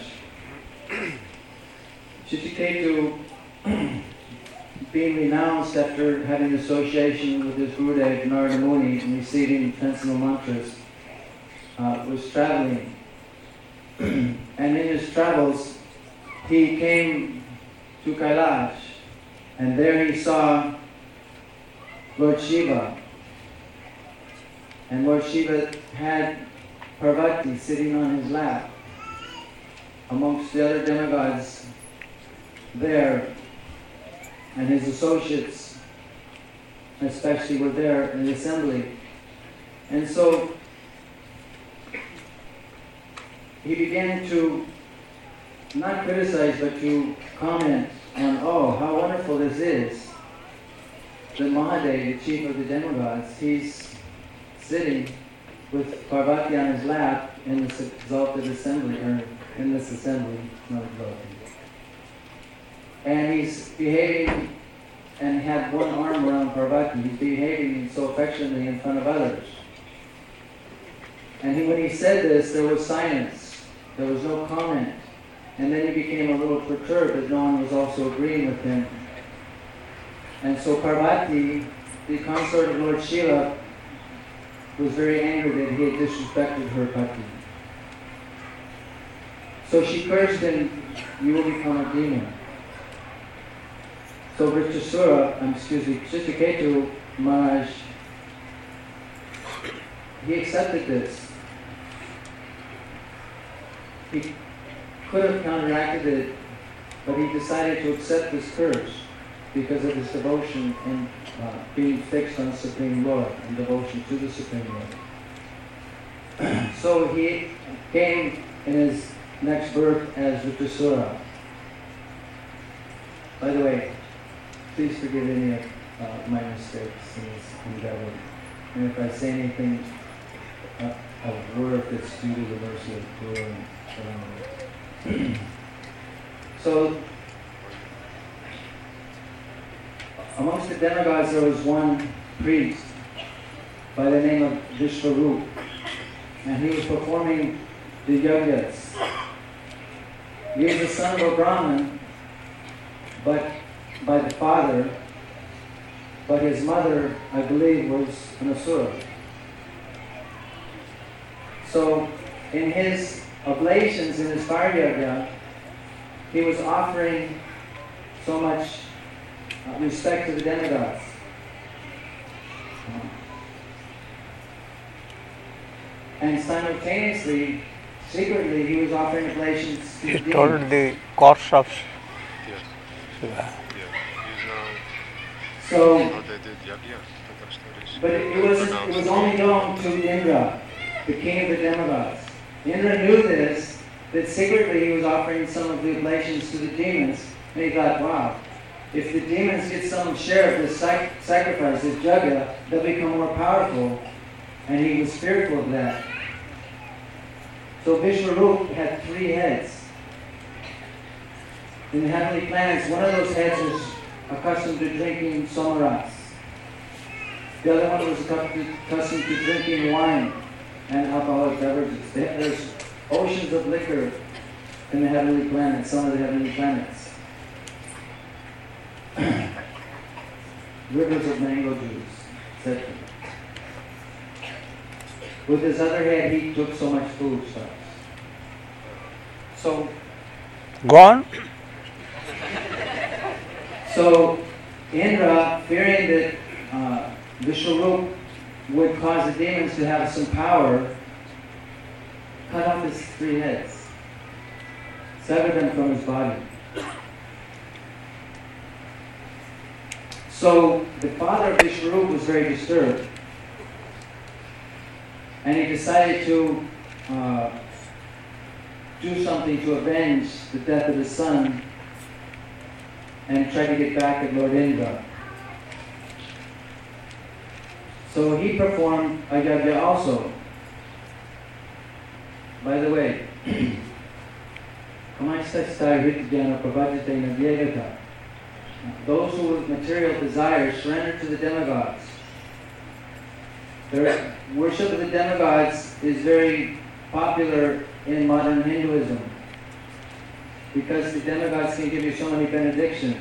Chitraketu, being renounced after having association with his Gurudev Narada Muni and receiving transcendental mantras, was traveling. And in his travels, he came to Kailash, and there he saw Lord Shiva. And Lord Shiva had Parvati sitting on his lap amongst the other demigods there, and his associates especially were there in the assembly. And so he began to not criticize but to comment on, oh, how wonderful this is. The Mahadev, the chief of the demigods, he's sitting with Parvati on his lap in this exalted assembly, or in this assembly, not exalted. And he's behaving and had one arm around Parvati. He's behaving so affectionately in front of others. And when he said this, there was silence. There was no comment. And then he became a little perturbed that no one was also agreeing with him. And so Parvati, the consort of Lord Shiva, was very angry that he had disrespected her bhakti. So she cursed him, you will become a demon. So Chitraketu Maharaj, he accepted this. He could have counteracted it, but he decided to accept this curse because of his devotion and being fixed on the Supreme Lord and devotion to the Supreme Lord. So he came in his next birth as Vritrasura. By the way, please forgive any of my mistakes in this endeavor. And if I say anything of worth, it's due to the mercy of Guru and Shalom. So, amongst the demigods there was one priest by the name of Vishvarup, and he was performing the yagyas. He was the son of a Brahmin, but by the father, but his mother, I believe, was an Asura. So, in his oblations, in his fire yagya, he was offering so much respect to the demigods. And simultaneously, secretly, he was offering oblations to He the told demons. the course of Yes. Shiva. Yeah. So, They did yagya. but it was only known to Indra, the king of the demigods. Indra knew this, that secretly he was offering some of the oblations to the demons, and he thought, wow, if the demons get some share of this sacrifice, this yagya, they'll become more powerful, and he was fearful of that. So Vishvarup had 3 heads. in the heavenly planets, one of those heads was accustomed to drinking somaras. The other one was accustomed to drinking wine and alcoholic beverages. There's oceans of liquor in the heavenly planets, some of the heavenly planets. Rivers of mango juice, etc. With his other head, he took so much food stuff. So, Gone? So Indra, fearing that Vishwarup would cause the demons to have some power, cut off his 3 heads, severed them from his body. So the father of Vishwarup was very disturbed, and he decided to do something to avenge the death of his son and try to get back at Lord Indra. So he performed a yajna also. By the way, those who with material desires surrender to the demigods. Their worship of the demigods is very popular in modern Hinduism, because the demigods can give you so many benedictions.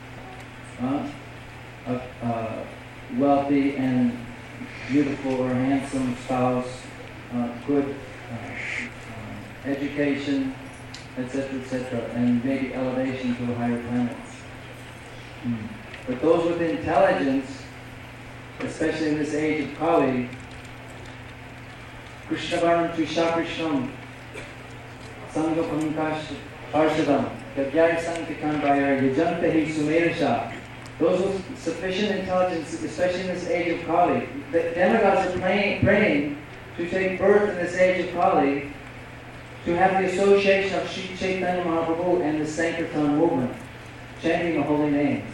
A wealthy and beautiful or handsome spouse, good education, etc., and maybe elevation to higher planets. But those with intelligence, especially in this age of Kali, Krishna Varnam Trisha Krishnam, Sangha Pankasha Parshadam, Gagyari Sankikan Bayar, Yajantahi Sumersha. Those with sufficient intelligence, especially in this age of Kali, the demigods are praying to take birth in this age of Kali, to have the association of Sri Chaitanya Mahaprabhu and the Sankirtan movement, chanting the holy names.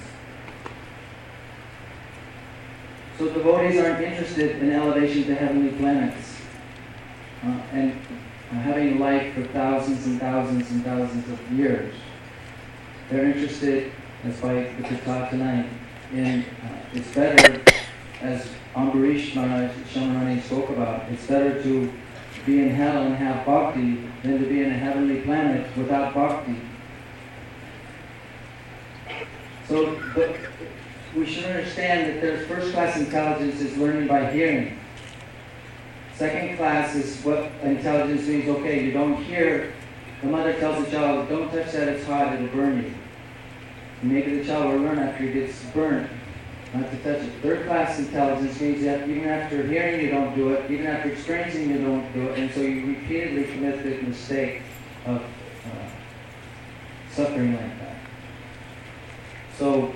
So devotees aren't interested in elevation to heavenly planets and having life for thousands and thousands and thousands of years. They're interested, as like the Katha tonight, in it's better, as Ambarish Maharaj Shamarani spoke about, it's better to be in hell and have bhakti than to be in a heavenly planet without bhakti. So, but we should understand that there's first class intelligence is learning by hearing. Second class is what intelligence means. Okay, you don't hear. The mother tells the child, don't touch that, it's hot, it'll burn you. And maybe the child will learn after he gets burnt not to touch it. Third class intelligence means that even after hearing you don't do it, even after experiencing you don't do it, and so you repeatedly commit the mistake of suffering like that. So,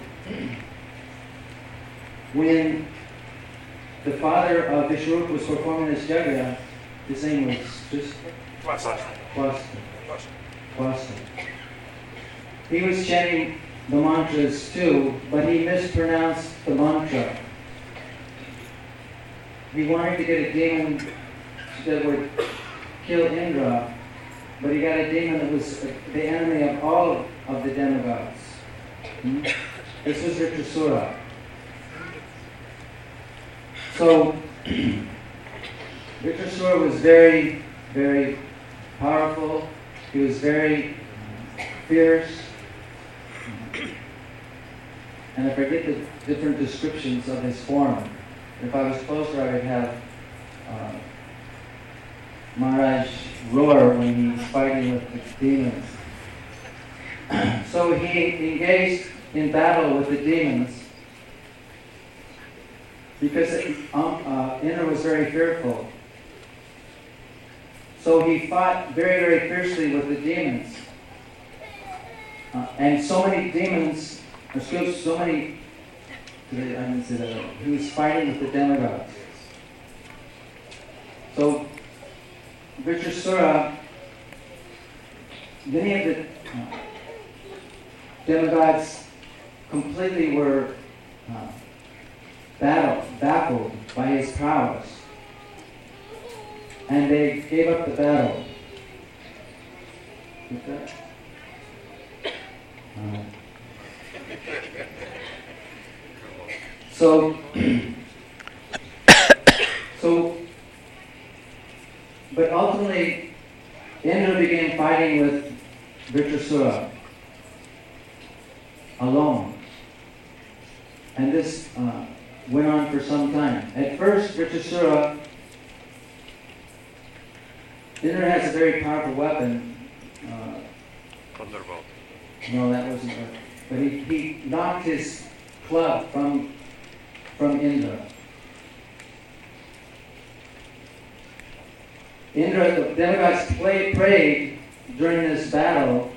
when the father of Vishwarup was performing this yajna, his name was just Kwasta. He was chanting the mantras too, but he mispronounced the mantra. He wanted to get a demon that would kill Indra, but he got a demon that was the enemy of all of the demigods. This was Vritrasura. So, Vritrasura was very, very powerful. He was very fierce. And I forget the different descriptions of his form. If I was closer, I would have Maharaj roar when he's fighting with the demons. So he engaged in battle with the demons because Indra was very fearful. So he fought very, very fiercely with the demons. And so many demons, he was fighting with the demigods. So, Vritrasura, many of the demigods completely were baffled by his prowess. And they gave up the battle. So, but ultimately, Indra began fighting with Vritrasura alone. And this went on for some time. At first, Vritrasura, Indra has a very powerful weapon. Thunderbolt. No, that wasn't it. But he knocked his club from Indra. Indra, the demigods prayed during this battle,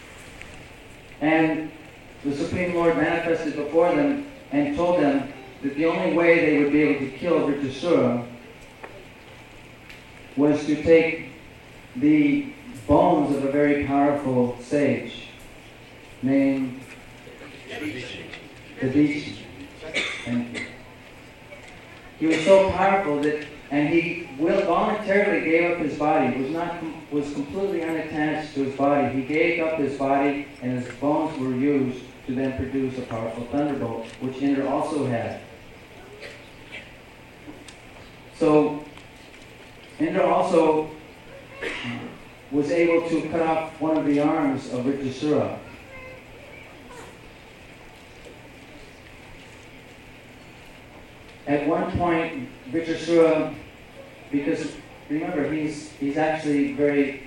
and the Supreme Lord manifested before them and told them that the only way they would be able to kill Vritrasura was to take the bones of a very powerful sage named Dadichi. Thank you. He was so powerful that, and he voluntarily gave up his body. Was completely unattached to his body. He gave up his body, and his bones were used to then produce a powerful thunderbolt, which Indra also had. So Indra also was able to cut off one of the arms of Vritrasura. At one point, Vritrasura, because remember, he's actually very,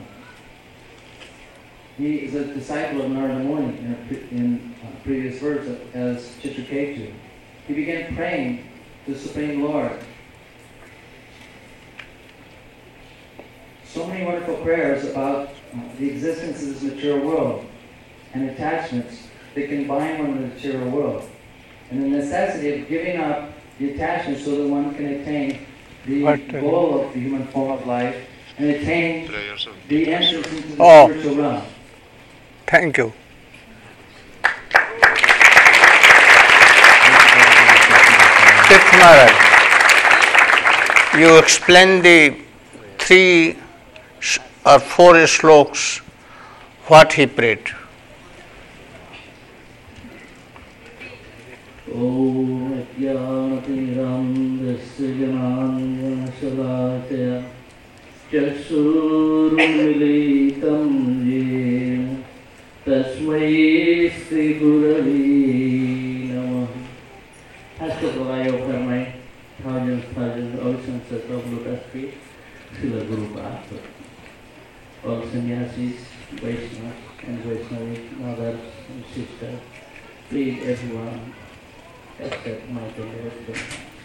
he is a disciple of Narada Muni in previous verse as Chitraketu. He began praying to the Supreme Lord. So many wonderful prayers about the existence of this material world and attachments that can bind one to the material world, and the necessity of giving up the attachment so that one can attain the goal of the human form of life and attain the entrance into the spiritual realm. Thank you. Tirth Maharaj, you explained the 3 or 4 slokas, what he prayed. Om Jnanatimirandasya Jnananjanashalakaya Chakshurumilitam Yena Tasmai Sri Gurave Namah. First of all, I offer my thousands oceans of lotus feet to the Guru Bhakta, all sannyasis, Vaishnavas and Vaishnavic mothers and sisters. Please, everyone, accept my benediction.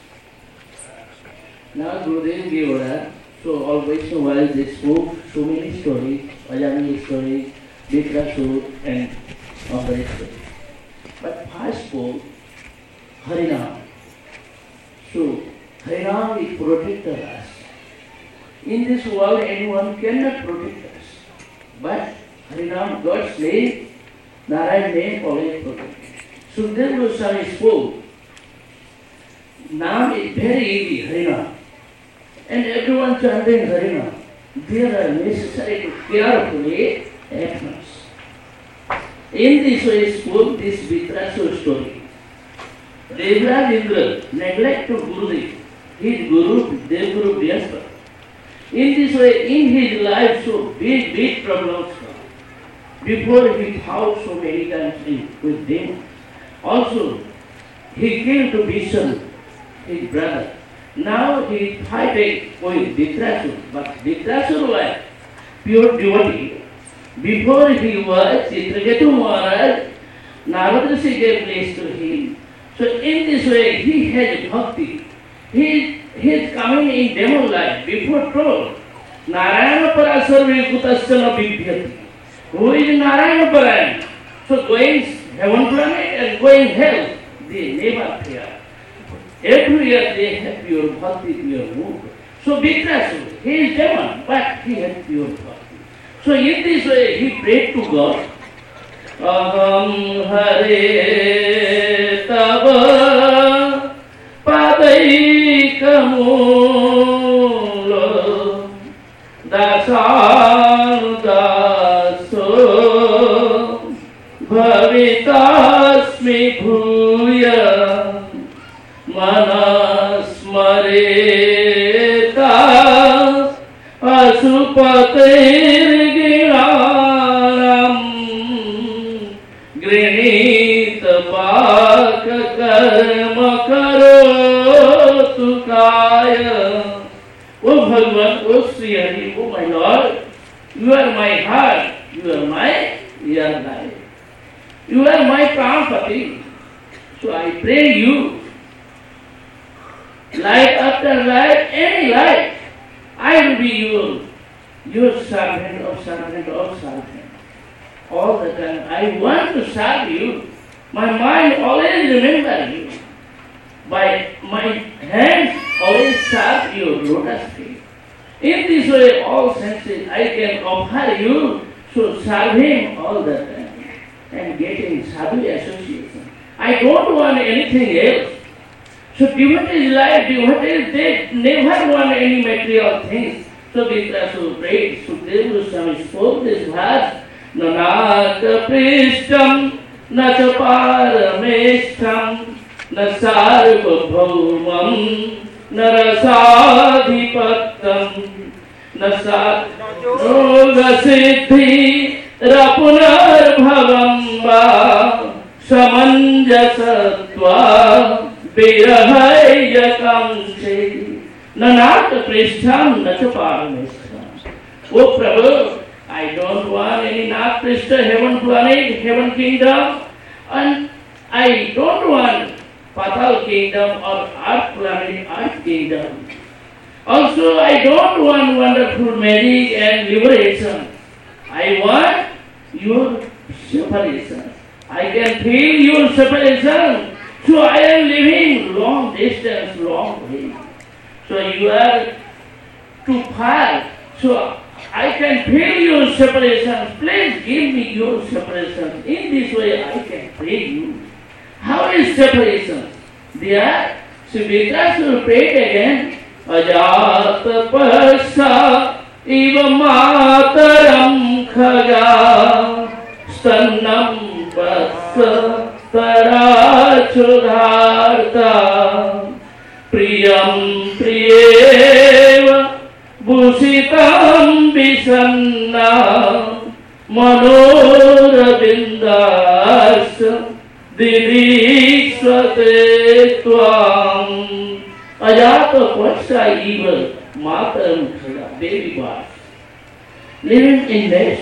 Now, Gurudev gave order, so all Vaishnavas, they spoke so many stories, Ajami story, Vikrasur, and Ambarish story. But first spoke Harinam. So, Harinam is protected us. In this world, anyone cannot protect us. But Harinam, God's name, Narayan name always protects. Sukadeva Goswami spoke, Nam is very easy, Harinam. And everyone chanting Harinam. There are necessary to carefully act. In this way spoke this Vitrasur story. Devraj Indra neglected Gurudev, his Guru, Devguru Vyasa. In this way, in his life, so big problems come. Before he fought so many times with demons. Also, he killed Bhishma, his brother. Now he is fighting with Vitrasur, but Vitrasur was pure devotee. Before he was Chitraketu Maharaj, Narada Rishi gave place to him. So in this way, he has bhakti. He is coming in demon life. Before told, Narayana Parasarve Kutasyana Bibhyati. Who is Narayana Parayan? So going heaven planet and going hell, they never fear. Every year they have pure bhakti, pure mood. So Vitrasur, he is demon, but he has pure bhakti. So in this way, he prayed to God. Aham Hare Tava Padaikamulo Dasan Daso पशुपतिर्गिणानां गृहीत पाक कर्म करोतु काय. O Bhagavan, O Sri Hari, O my Lord, you are my heart, you are my life. You are my Pramapati. So I pray you, life after life, any life, I will be your servant of servant of servant. All the time, I want to serve you. My mind always remember you. My hands always serve your lotus feet. In this way, all senses I can offer you, so serve him all the time and getting sadhu association. I don't want anything else. So devotees life, devotees, they never want any material things. So Vitrasu prayed, Sukadeva Goswami spoke this verse, Nanaka Prishtam, Nacha Parameshtam, Na Sarvabhaumam, Na Rasadhipattam, Na Sadhogasiddhi, Rapunar Bhavamba, Samanjasatva, Virahayakam Se, Nanaka Prishtam, Nacha Parameshtam. Oh Prabhu, I don't want any Nath Prishta, heaven planet, heaven kingdom, and I don't want Patal kingdom or earth planet, earth kingdom. Also, I don't want wonderful magic and liberation. I want your separation. I can feel your separation. So I am living long distance, long way. So you are too far. So I can feel your separation. Please give me your separation. In this way I can pray you. How is separation? There, Vitrasu prayed again. Ajata pasha iva mataram khaga stannam passa tarachudharta priyam priyeva bhusitam visanna manoravindasya Didishvate Tvam. Ajata Pasha evil Mataram Khaga, baby boy, living in nest.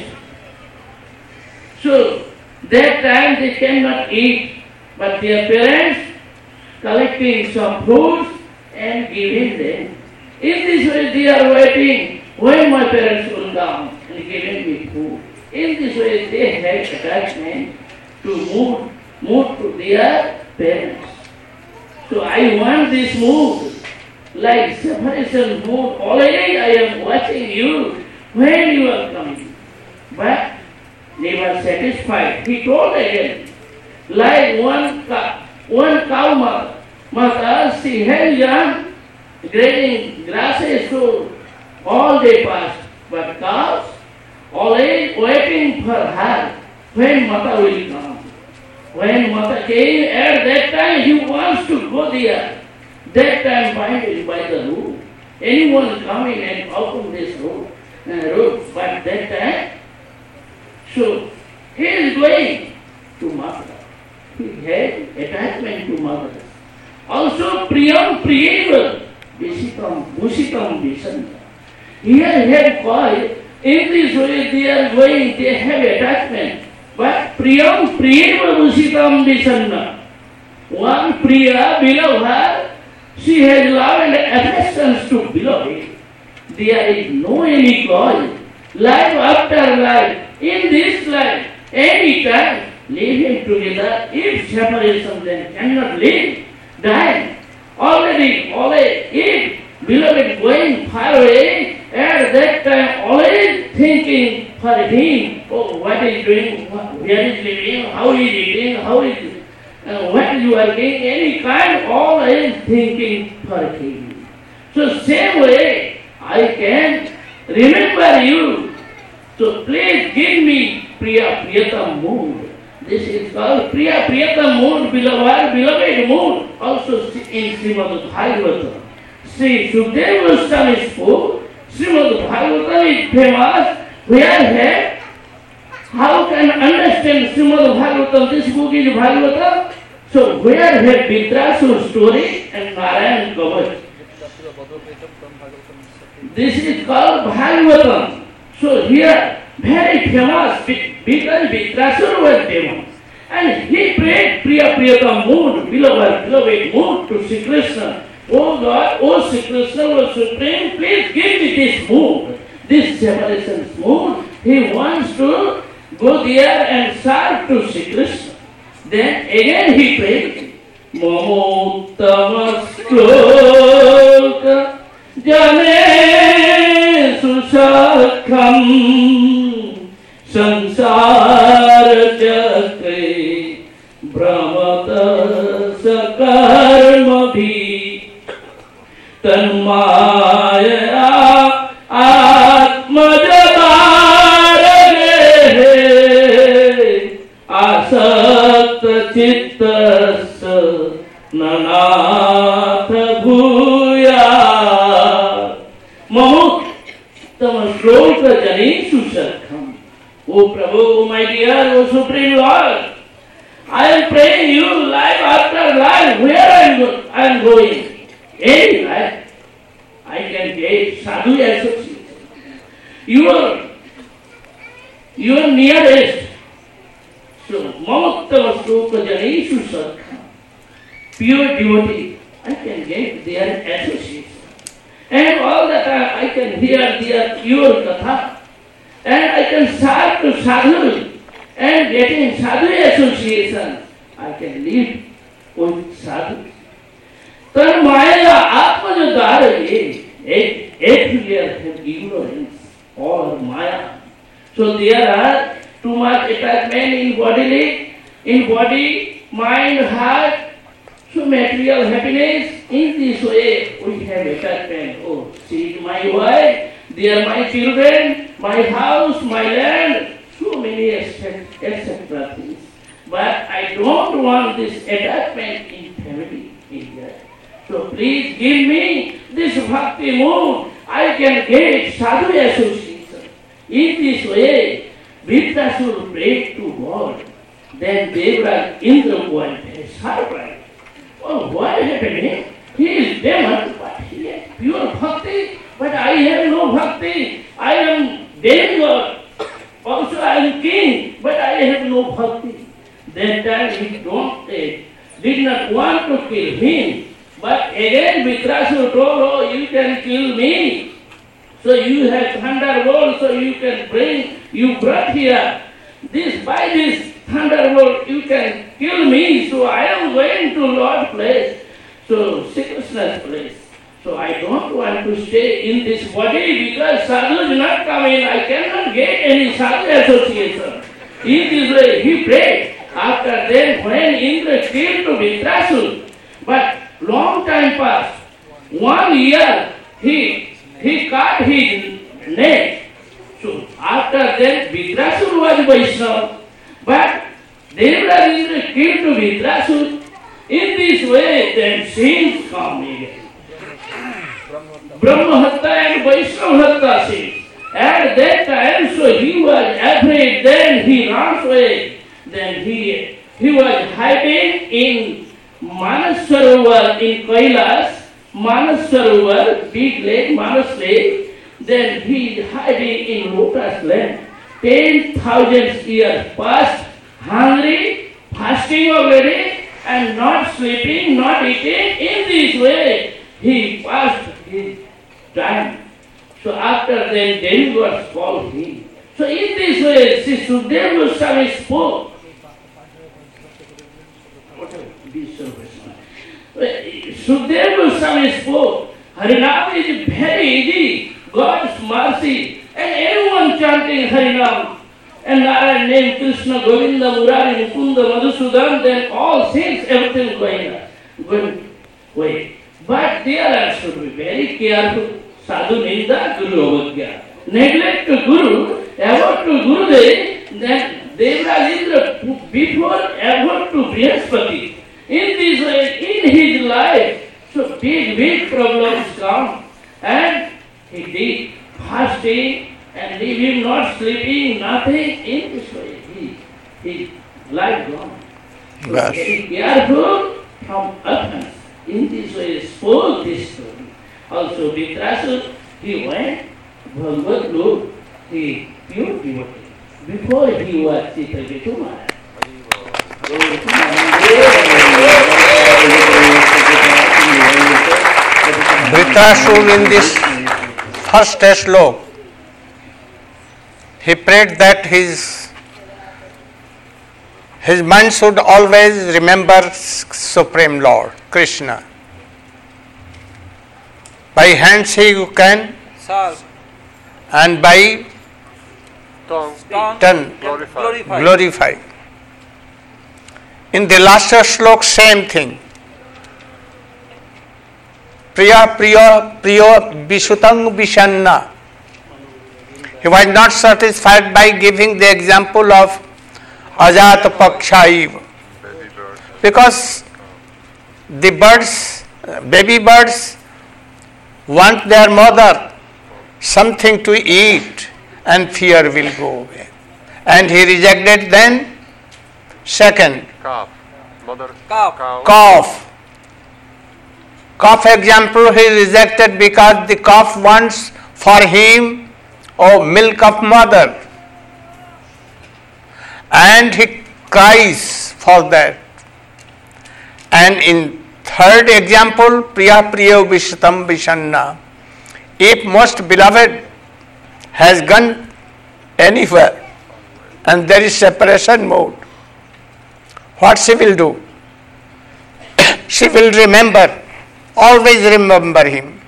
So that time they cannot eat, but their parents collecting some fruits and giving them. In this way they are waiting when my parents will come and giving me food. In this way they have attachment to move to their parents. So I want this mood, like separation mood. Already I am watching you when you are coming. But they were satisfied. He told again, like one cow mother, she has young grazing grasses so all day past. But cows always waiting for her when mother will come. When mother came, at that time he wants to go there. That time find it by the road. Anyone coming and open this road. But that time, so he is going to mother. He had attachment to mother. Also Priyam Priyeva Visitam Bhusitam Visanta. Here have called, in this way they are going, they have attachment. But Priyam Priyeva Bhusitam Visanta. One Priya below her, she has love and affections to beloved. There is no any cause. Life after life, in this life, any time, living together. If separation then cannot live, die. Already, if beloved going far away, at that time always thinking for him, oh, what is doing, where is living, how is eating, how is what you are getting, any kind, always thinking for him. So same way, I can remember you. So please give me Priya Priyatam mood. This is called Priya Priyatam mood, beloved mood. Also in Srimad Bhagavatam. Sri Sukadeva Goswami spoke, Srimad Srimad Bhagavatam is famous. Where have? How can understand Srimad Bhagavatam? This book is Bhagavatam. So where have Vitrasur story and Narayan Kavach? This is called Bhagavatam. So here, very famous, because Vitrasur was famous. And he prayed Priya Priyatam mood, beloved mood to Sri Krishna. Oh God, oh Sri Krishna, oh Supreme, please give me this mood, this separation mood. He wants to go there and serve to Sri Krishna. Then again he prayed, Mamottama Shloka Jane Susakham Sansara Chakre Brahmata Sakarma Bhi Tanmaya Atma Asakta Chittas Nanatha Bhuya Mamuttama Shloka Jani Susakham. O Prabhu, O my dear, O Supreme Lord, I am praying you life after life. Where I am going? Any life, I can get sadhu association. Your nearest. So, Mamuttama Shloka Janeshu Sarkha, pure devotee, I can get their association. And all the time I can hear their pure katha. And I can serve to sadhu. And getting sadhu association, I can live with sadhu. Then Maya Atma jo dar hai, everywhere have ignorance or Maya. So there are too much attachment in body, mind, heart, so material happiness. In this way, we have attachment. Oh, she is my wife, they are my children, my house, my land, so many etc. things. But I don't want this attachment in family here. So please give me this bhakti mood. I can get sadhu association. In this way, Vitrasur prayed to God. Then Devraj Indra was very surprised. Oh, what happened? He is demon, but he has pure bhakti. But I have no bhakti. I am demigod. Also I am king, but I have no bhakti. That time he did not want to kill him. But again Vitrasur told, oh, you can kill me. So you have thunderbolt, so you can bring, you brought here. By this thunderbolt you can kill me. So I am going to Lord's place. So Sri Krishna's place. So I don't want to stay in this body because sadhu is not coming. I cannot get any sadhu association. In this way he prayed. After that, when Indra came to Vitrasur, but long time passed. 1 year he cut his neck. So after that Vitrasur was Vaishnava. But Devraj Indra came to Vitrasur. In this way then sins come again. Brahma Hatta and Vaishnava Hatta sins. At that time, so he was afraid, then he ran away. Then he was hiding in Manas Sarovar in Kailas, Manas Sarovar, big lake, Manas lake. Then he hiding in lotus land. 10,000 years passed, hungry, fasting already, and not sleeping, not eating. In this way, he passed his time. So after then, demigods called him. So in this way, Sri Sukadeva Goswami spoke. Sukadeva Goswami spoke. Harinam is very easy. God's mercy. And everyone chanting Harinam. And Narayan named Krishna, Govinda, Murari, Mukunda, Madhusudan, then all things, everything going away. But there should be very careful. Sadhu Ninda, Guru Avagya. Neglect to Guru, avoid to Gurudev, then Devraj Indra before avoid to Brihaspati. In this way, in his life, so big problems come. And he did fasting and living, not sleeping, nothing in this way. His life gone. So Yes. very careful from offense. In this way, spoke this story. Also, Vitrasur, he went Bhagavad Look, the pure devotee, before he was Chitraketu Maharaj. Dhritarashtra in this first slok, he prayed that his mind should always remember Supreme Lord, Krishna. By hands he can, Serve. and by Tongue. tongue Glorify. glorify. In the last slok, same thing. Priya priya priya visutang vishanna. He was not satisfied by giving the example of Ajat Pakshaiv, Baby bird. because the birds, baby birds, want their mother something to eat and fear will go away. And he rejected then second, Calf. Mother. Calf. Cow. calf. Calf example he rejected because the calf wants for him milk of mother. And he cries for that. And in third example, Priya Priya Vishatam Vishanna. If most beloved has gone anywhere and there is separation mode, what she will do? She will remember, always remember him.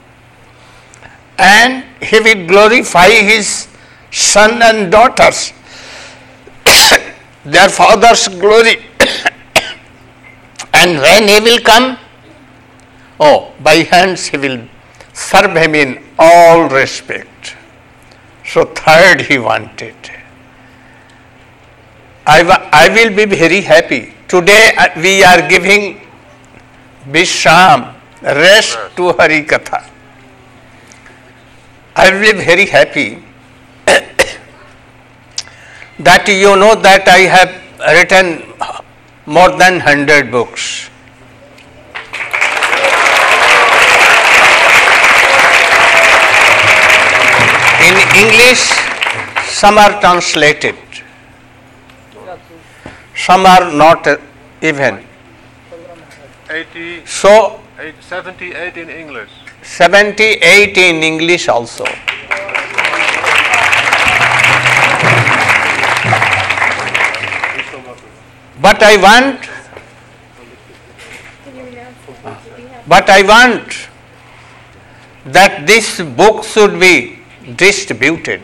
And he will glorify his son and daughters, their father's glory. And when he will come, by hands he will serve him in all respect. So third he wanted. I will be very happy. Today we are giving Vishram, rest to Hari Katha. I will be very happy that you know that I have written more than 100 books. In English, some are translated, some are not even. 80, So 78 in English. 78 in English also. But I want that this book should be distributed.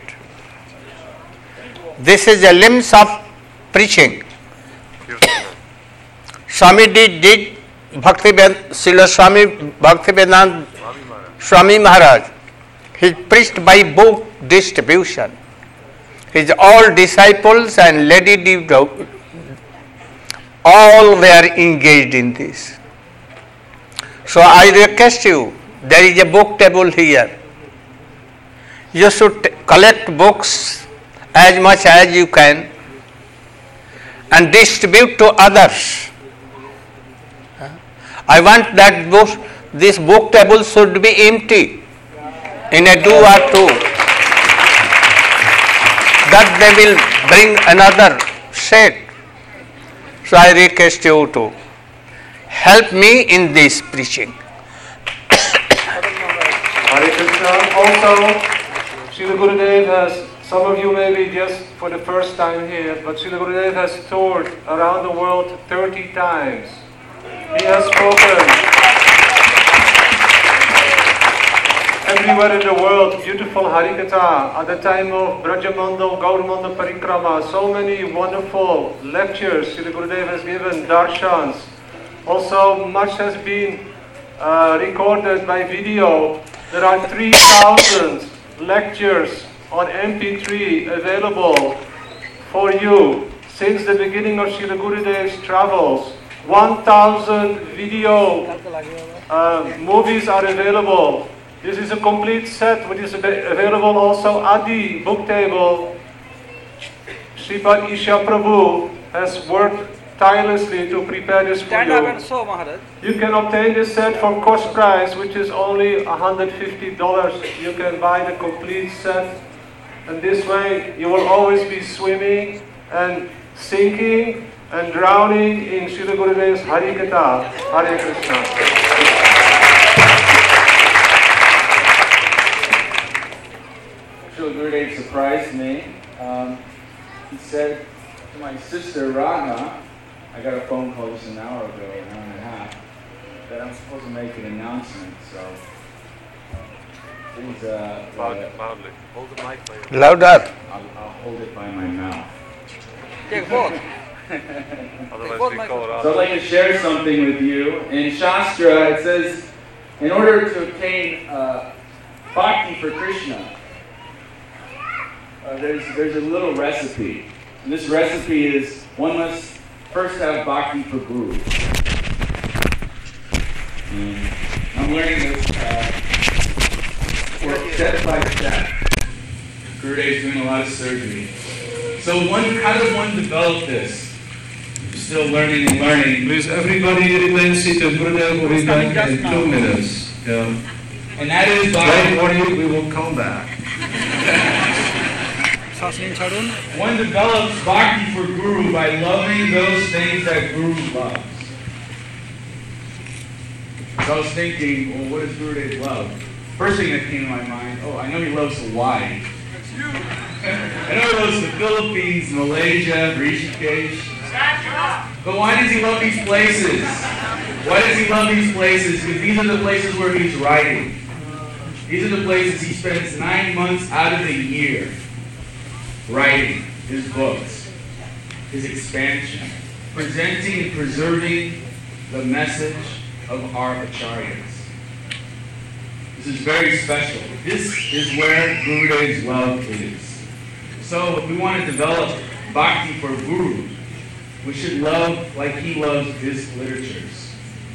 This is a limbs of preaching. Swami did Srila Swami Bhaktivedanta Swami Maharaj. He preached by book distribution. His all disciples and lady devotees all were engaged in this. So I request you, there is a book table here. You should collect books as much as you can and distribute to others. I want that this book table should be empty in a do or two, that they will bring another set. So I request you to help me in this preaching. Hare Krishna. Also, Srila Gurudev has, some of you may be just for the first time here, but Srila Gurudev has toured around the world 30 times. He has spoken everywhere in the world, beautiful Harikatha, at the time of Brajamandal, Gauramandal Parikrama, so many wonderful lectures Srila Gurudev has given, darshans. Also, much has been recorded by video. There are 3,000 lectures on MP3 available for you since the beginning of Srila Gurudev's travels. 1,000 video movies are available. This is a complete set which is available also at the book table. Sripad Isha Prabhu has worked tirelessly to prepare this for Stand up and you. show, Maharaj. You can obtain this set for cost price, which is only $150. You can buy the complete set, and this way you will always be swimming and sinking and drowning in Srila Gurudev's Hari Katha. Hare Krishna. Srila Gurudev surprised me. He said to my sister Ragna, I got a phone call just an hour ago, an hour and a half, that I'm supposed to make an announcement. So please, Loudly. Hold the mic by your Louder. I'll hold it by my mouth. Take both. Otherwise we call it So I'd out. like to share something with you. In Shastra, it says, in order to obtain bhakti for Krishna, there's a little recipe. And this recipe is, one must first have bhakti for Guru. And I'm learning this step by step. Gurudev's doing a lot of surgery. So how does one develop this? Still learning and learning. Please, everybody remain seated. Gurudev will be back in 2 minutes. Yeah. And that is Don't by worry, we will come back. one develops bhakti for Guru by loving those things that Guru loves. So I was thinking, well, what does Gurudev love? First thing that came to my mind, I know he loves Hawaii. I know he loves the Philippines, Malaysia, Rishikesh. But why does he love these places? Why does he love these places? Because these are the places where he's writing. These are the places he spends 9 months out of the year writing his books, his expansion, presenting and preserving the message of our acharyas. This is very special. This is where Gurudev's love is. So if we want to develop bhakti for Guru, we should love like he loves his literatures.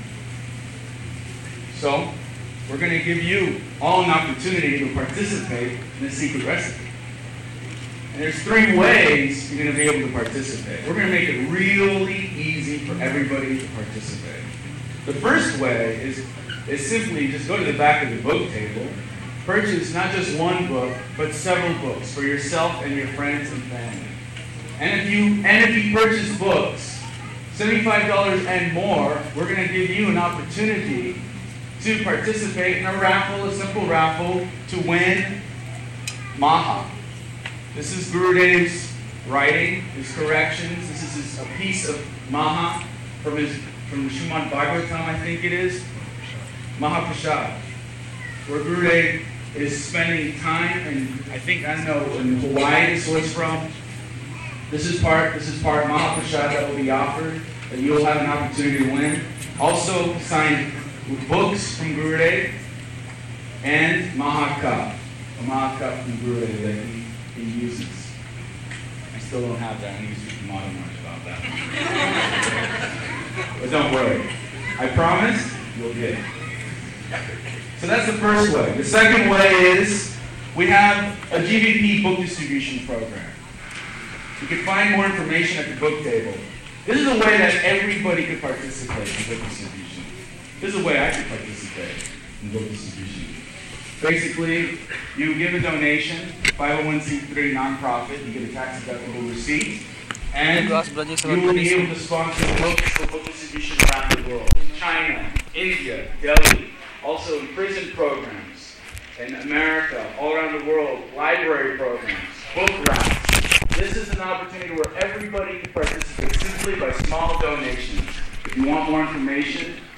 So we're going to give you all an opportunity to participate in the secret recipe. And there's 3 ways you're going to be able to participate. We're going to make it really easy for everybody to participate. The first way is simply just go to the back of the book table, purchase not just one book, but several books for yourself and your friends and family. And if you purchase books, $75 and more, we're going to give you an opportunity to participate in a raffle, a simple raffle, to win Maha. This is Gurudev's writing, his corrections. This is a piece of Maha from Srimad Bhagavatam, I think it is. Mahaprasad, where Gurudev is spending time, and I don't know, in Hawaii, this is where it's from. This is part Mahaprasad that will be offered, that you'll have an opportunity to win. Also signed books from Gurudev, and Mahacup, a Mahacup from Gurudev that he uses. I still don't have that. I need to speak to Mother much about that. But don't worry. I promise you'll get it. So that's the first way. The second way is we have a GVP book distribution program. You can find more information at the book table. This is a way that everybody could participate in book distribution. This is a way I could participate in book distribution. Basically, you give a donation, 501c3 nonprofit, you get a tax-deductible receipt, and you will be able to sponsor books for book distribution around the world. China, India, Delhi, also in prison programs, in America, all around the world, library programs, book routes. This is an opportunity where everybody can participate simply by small donations. If you want more information,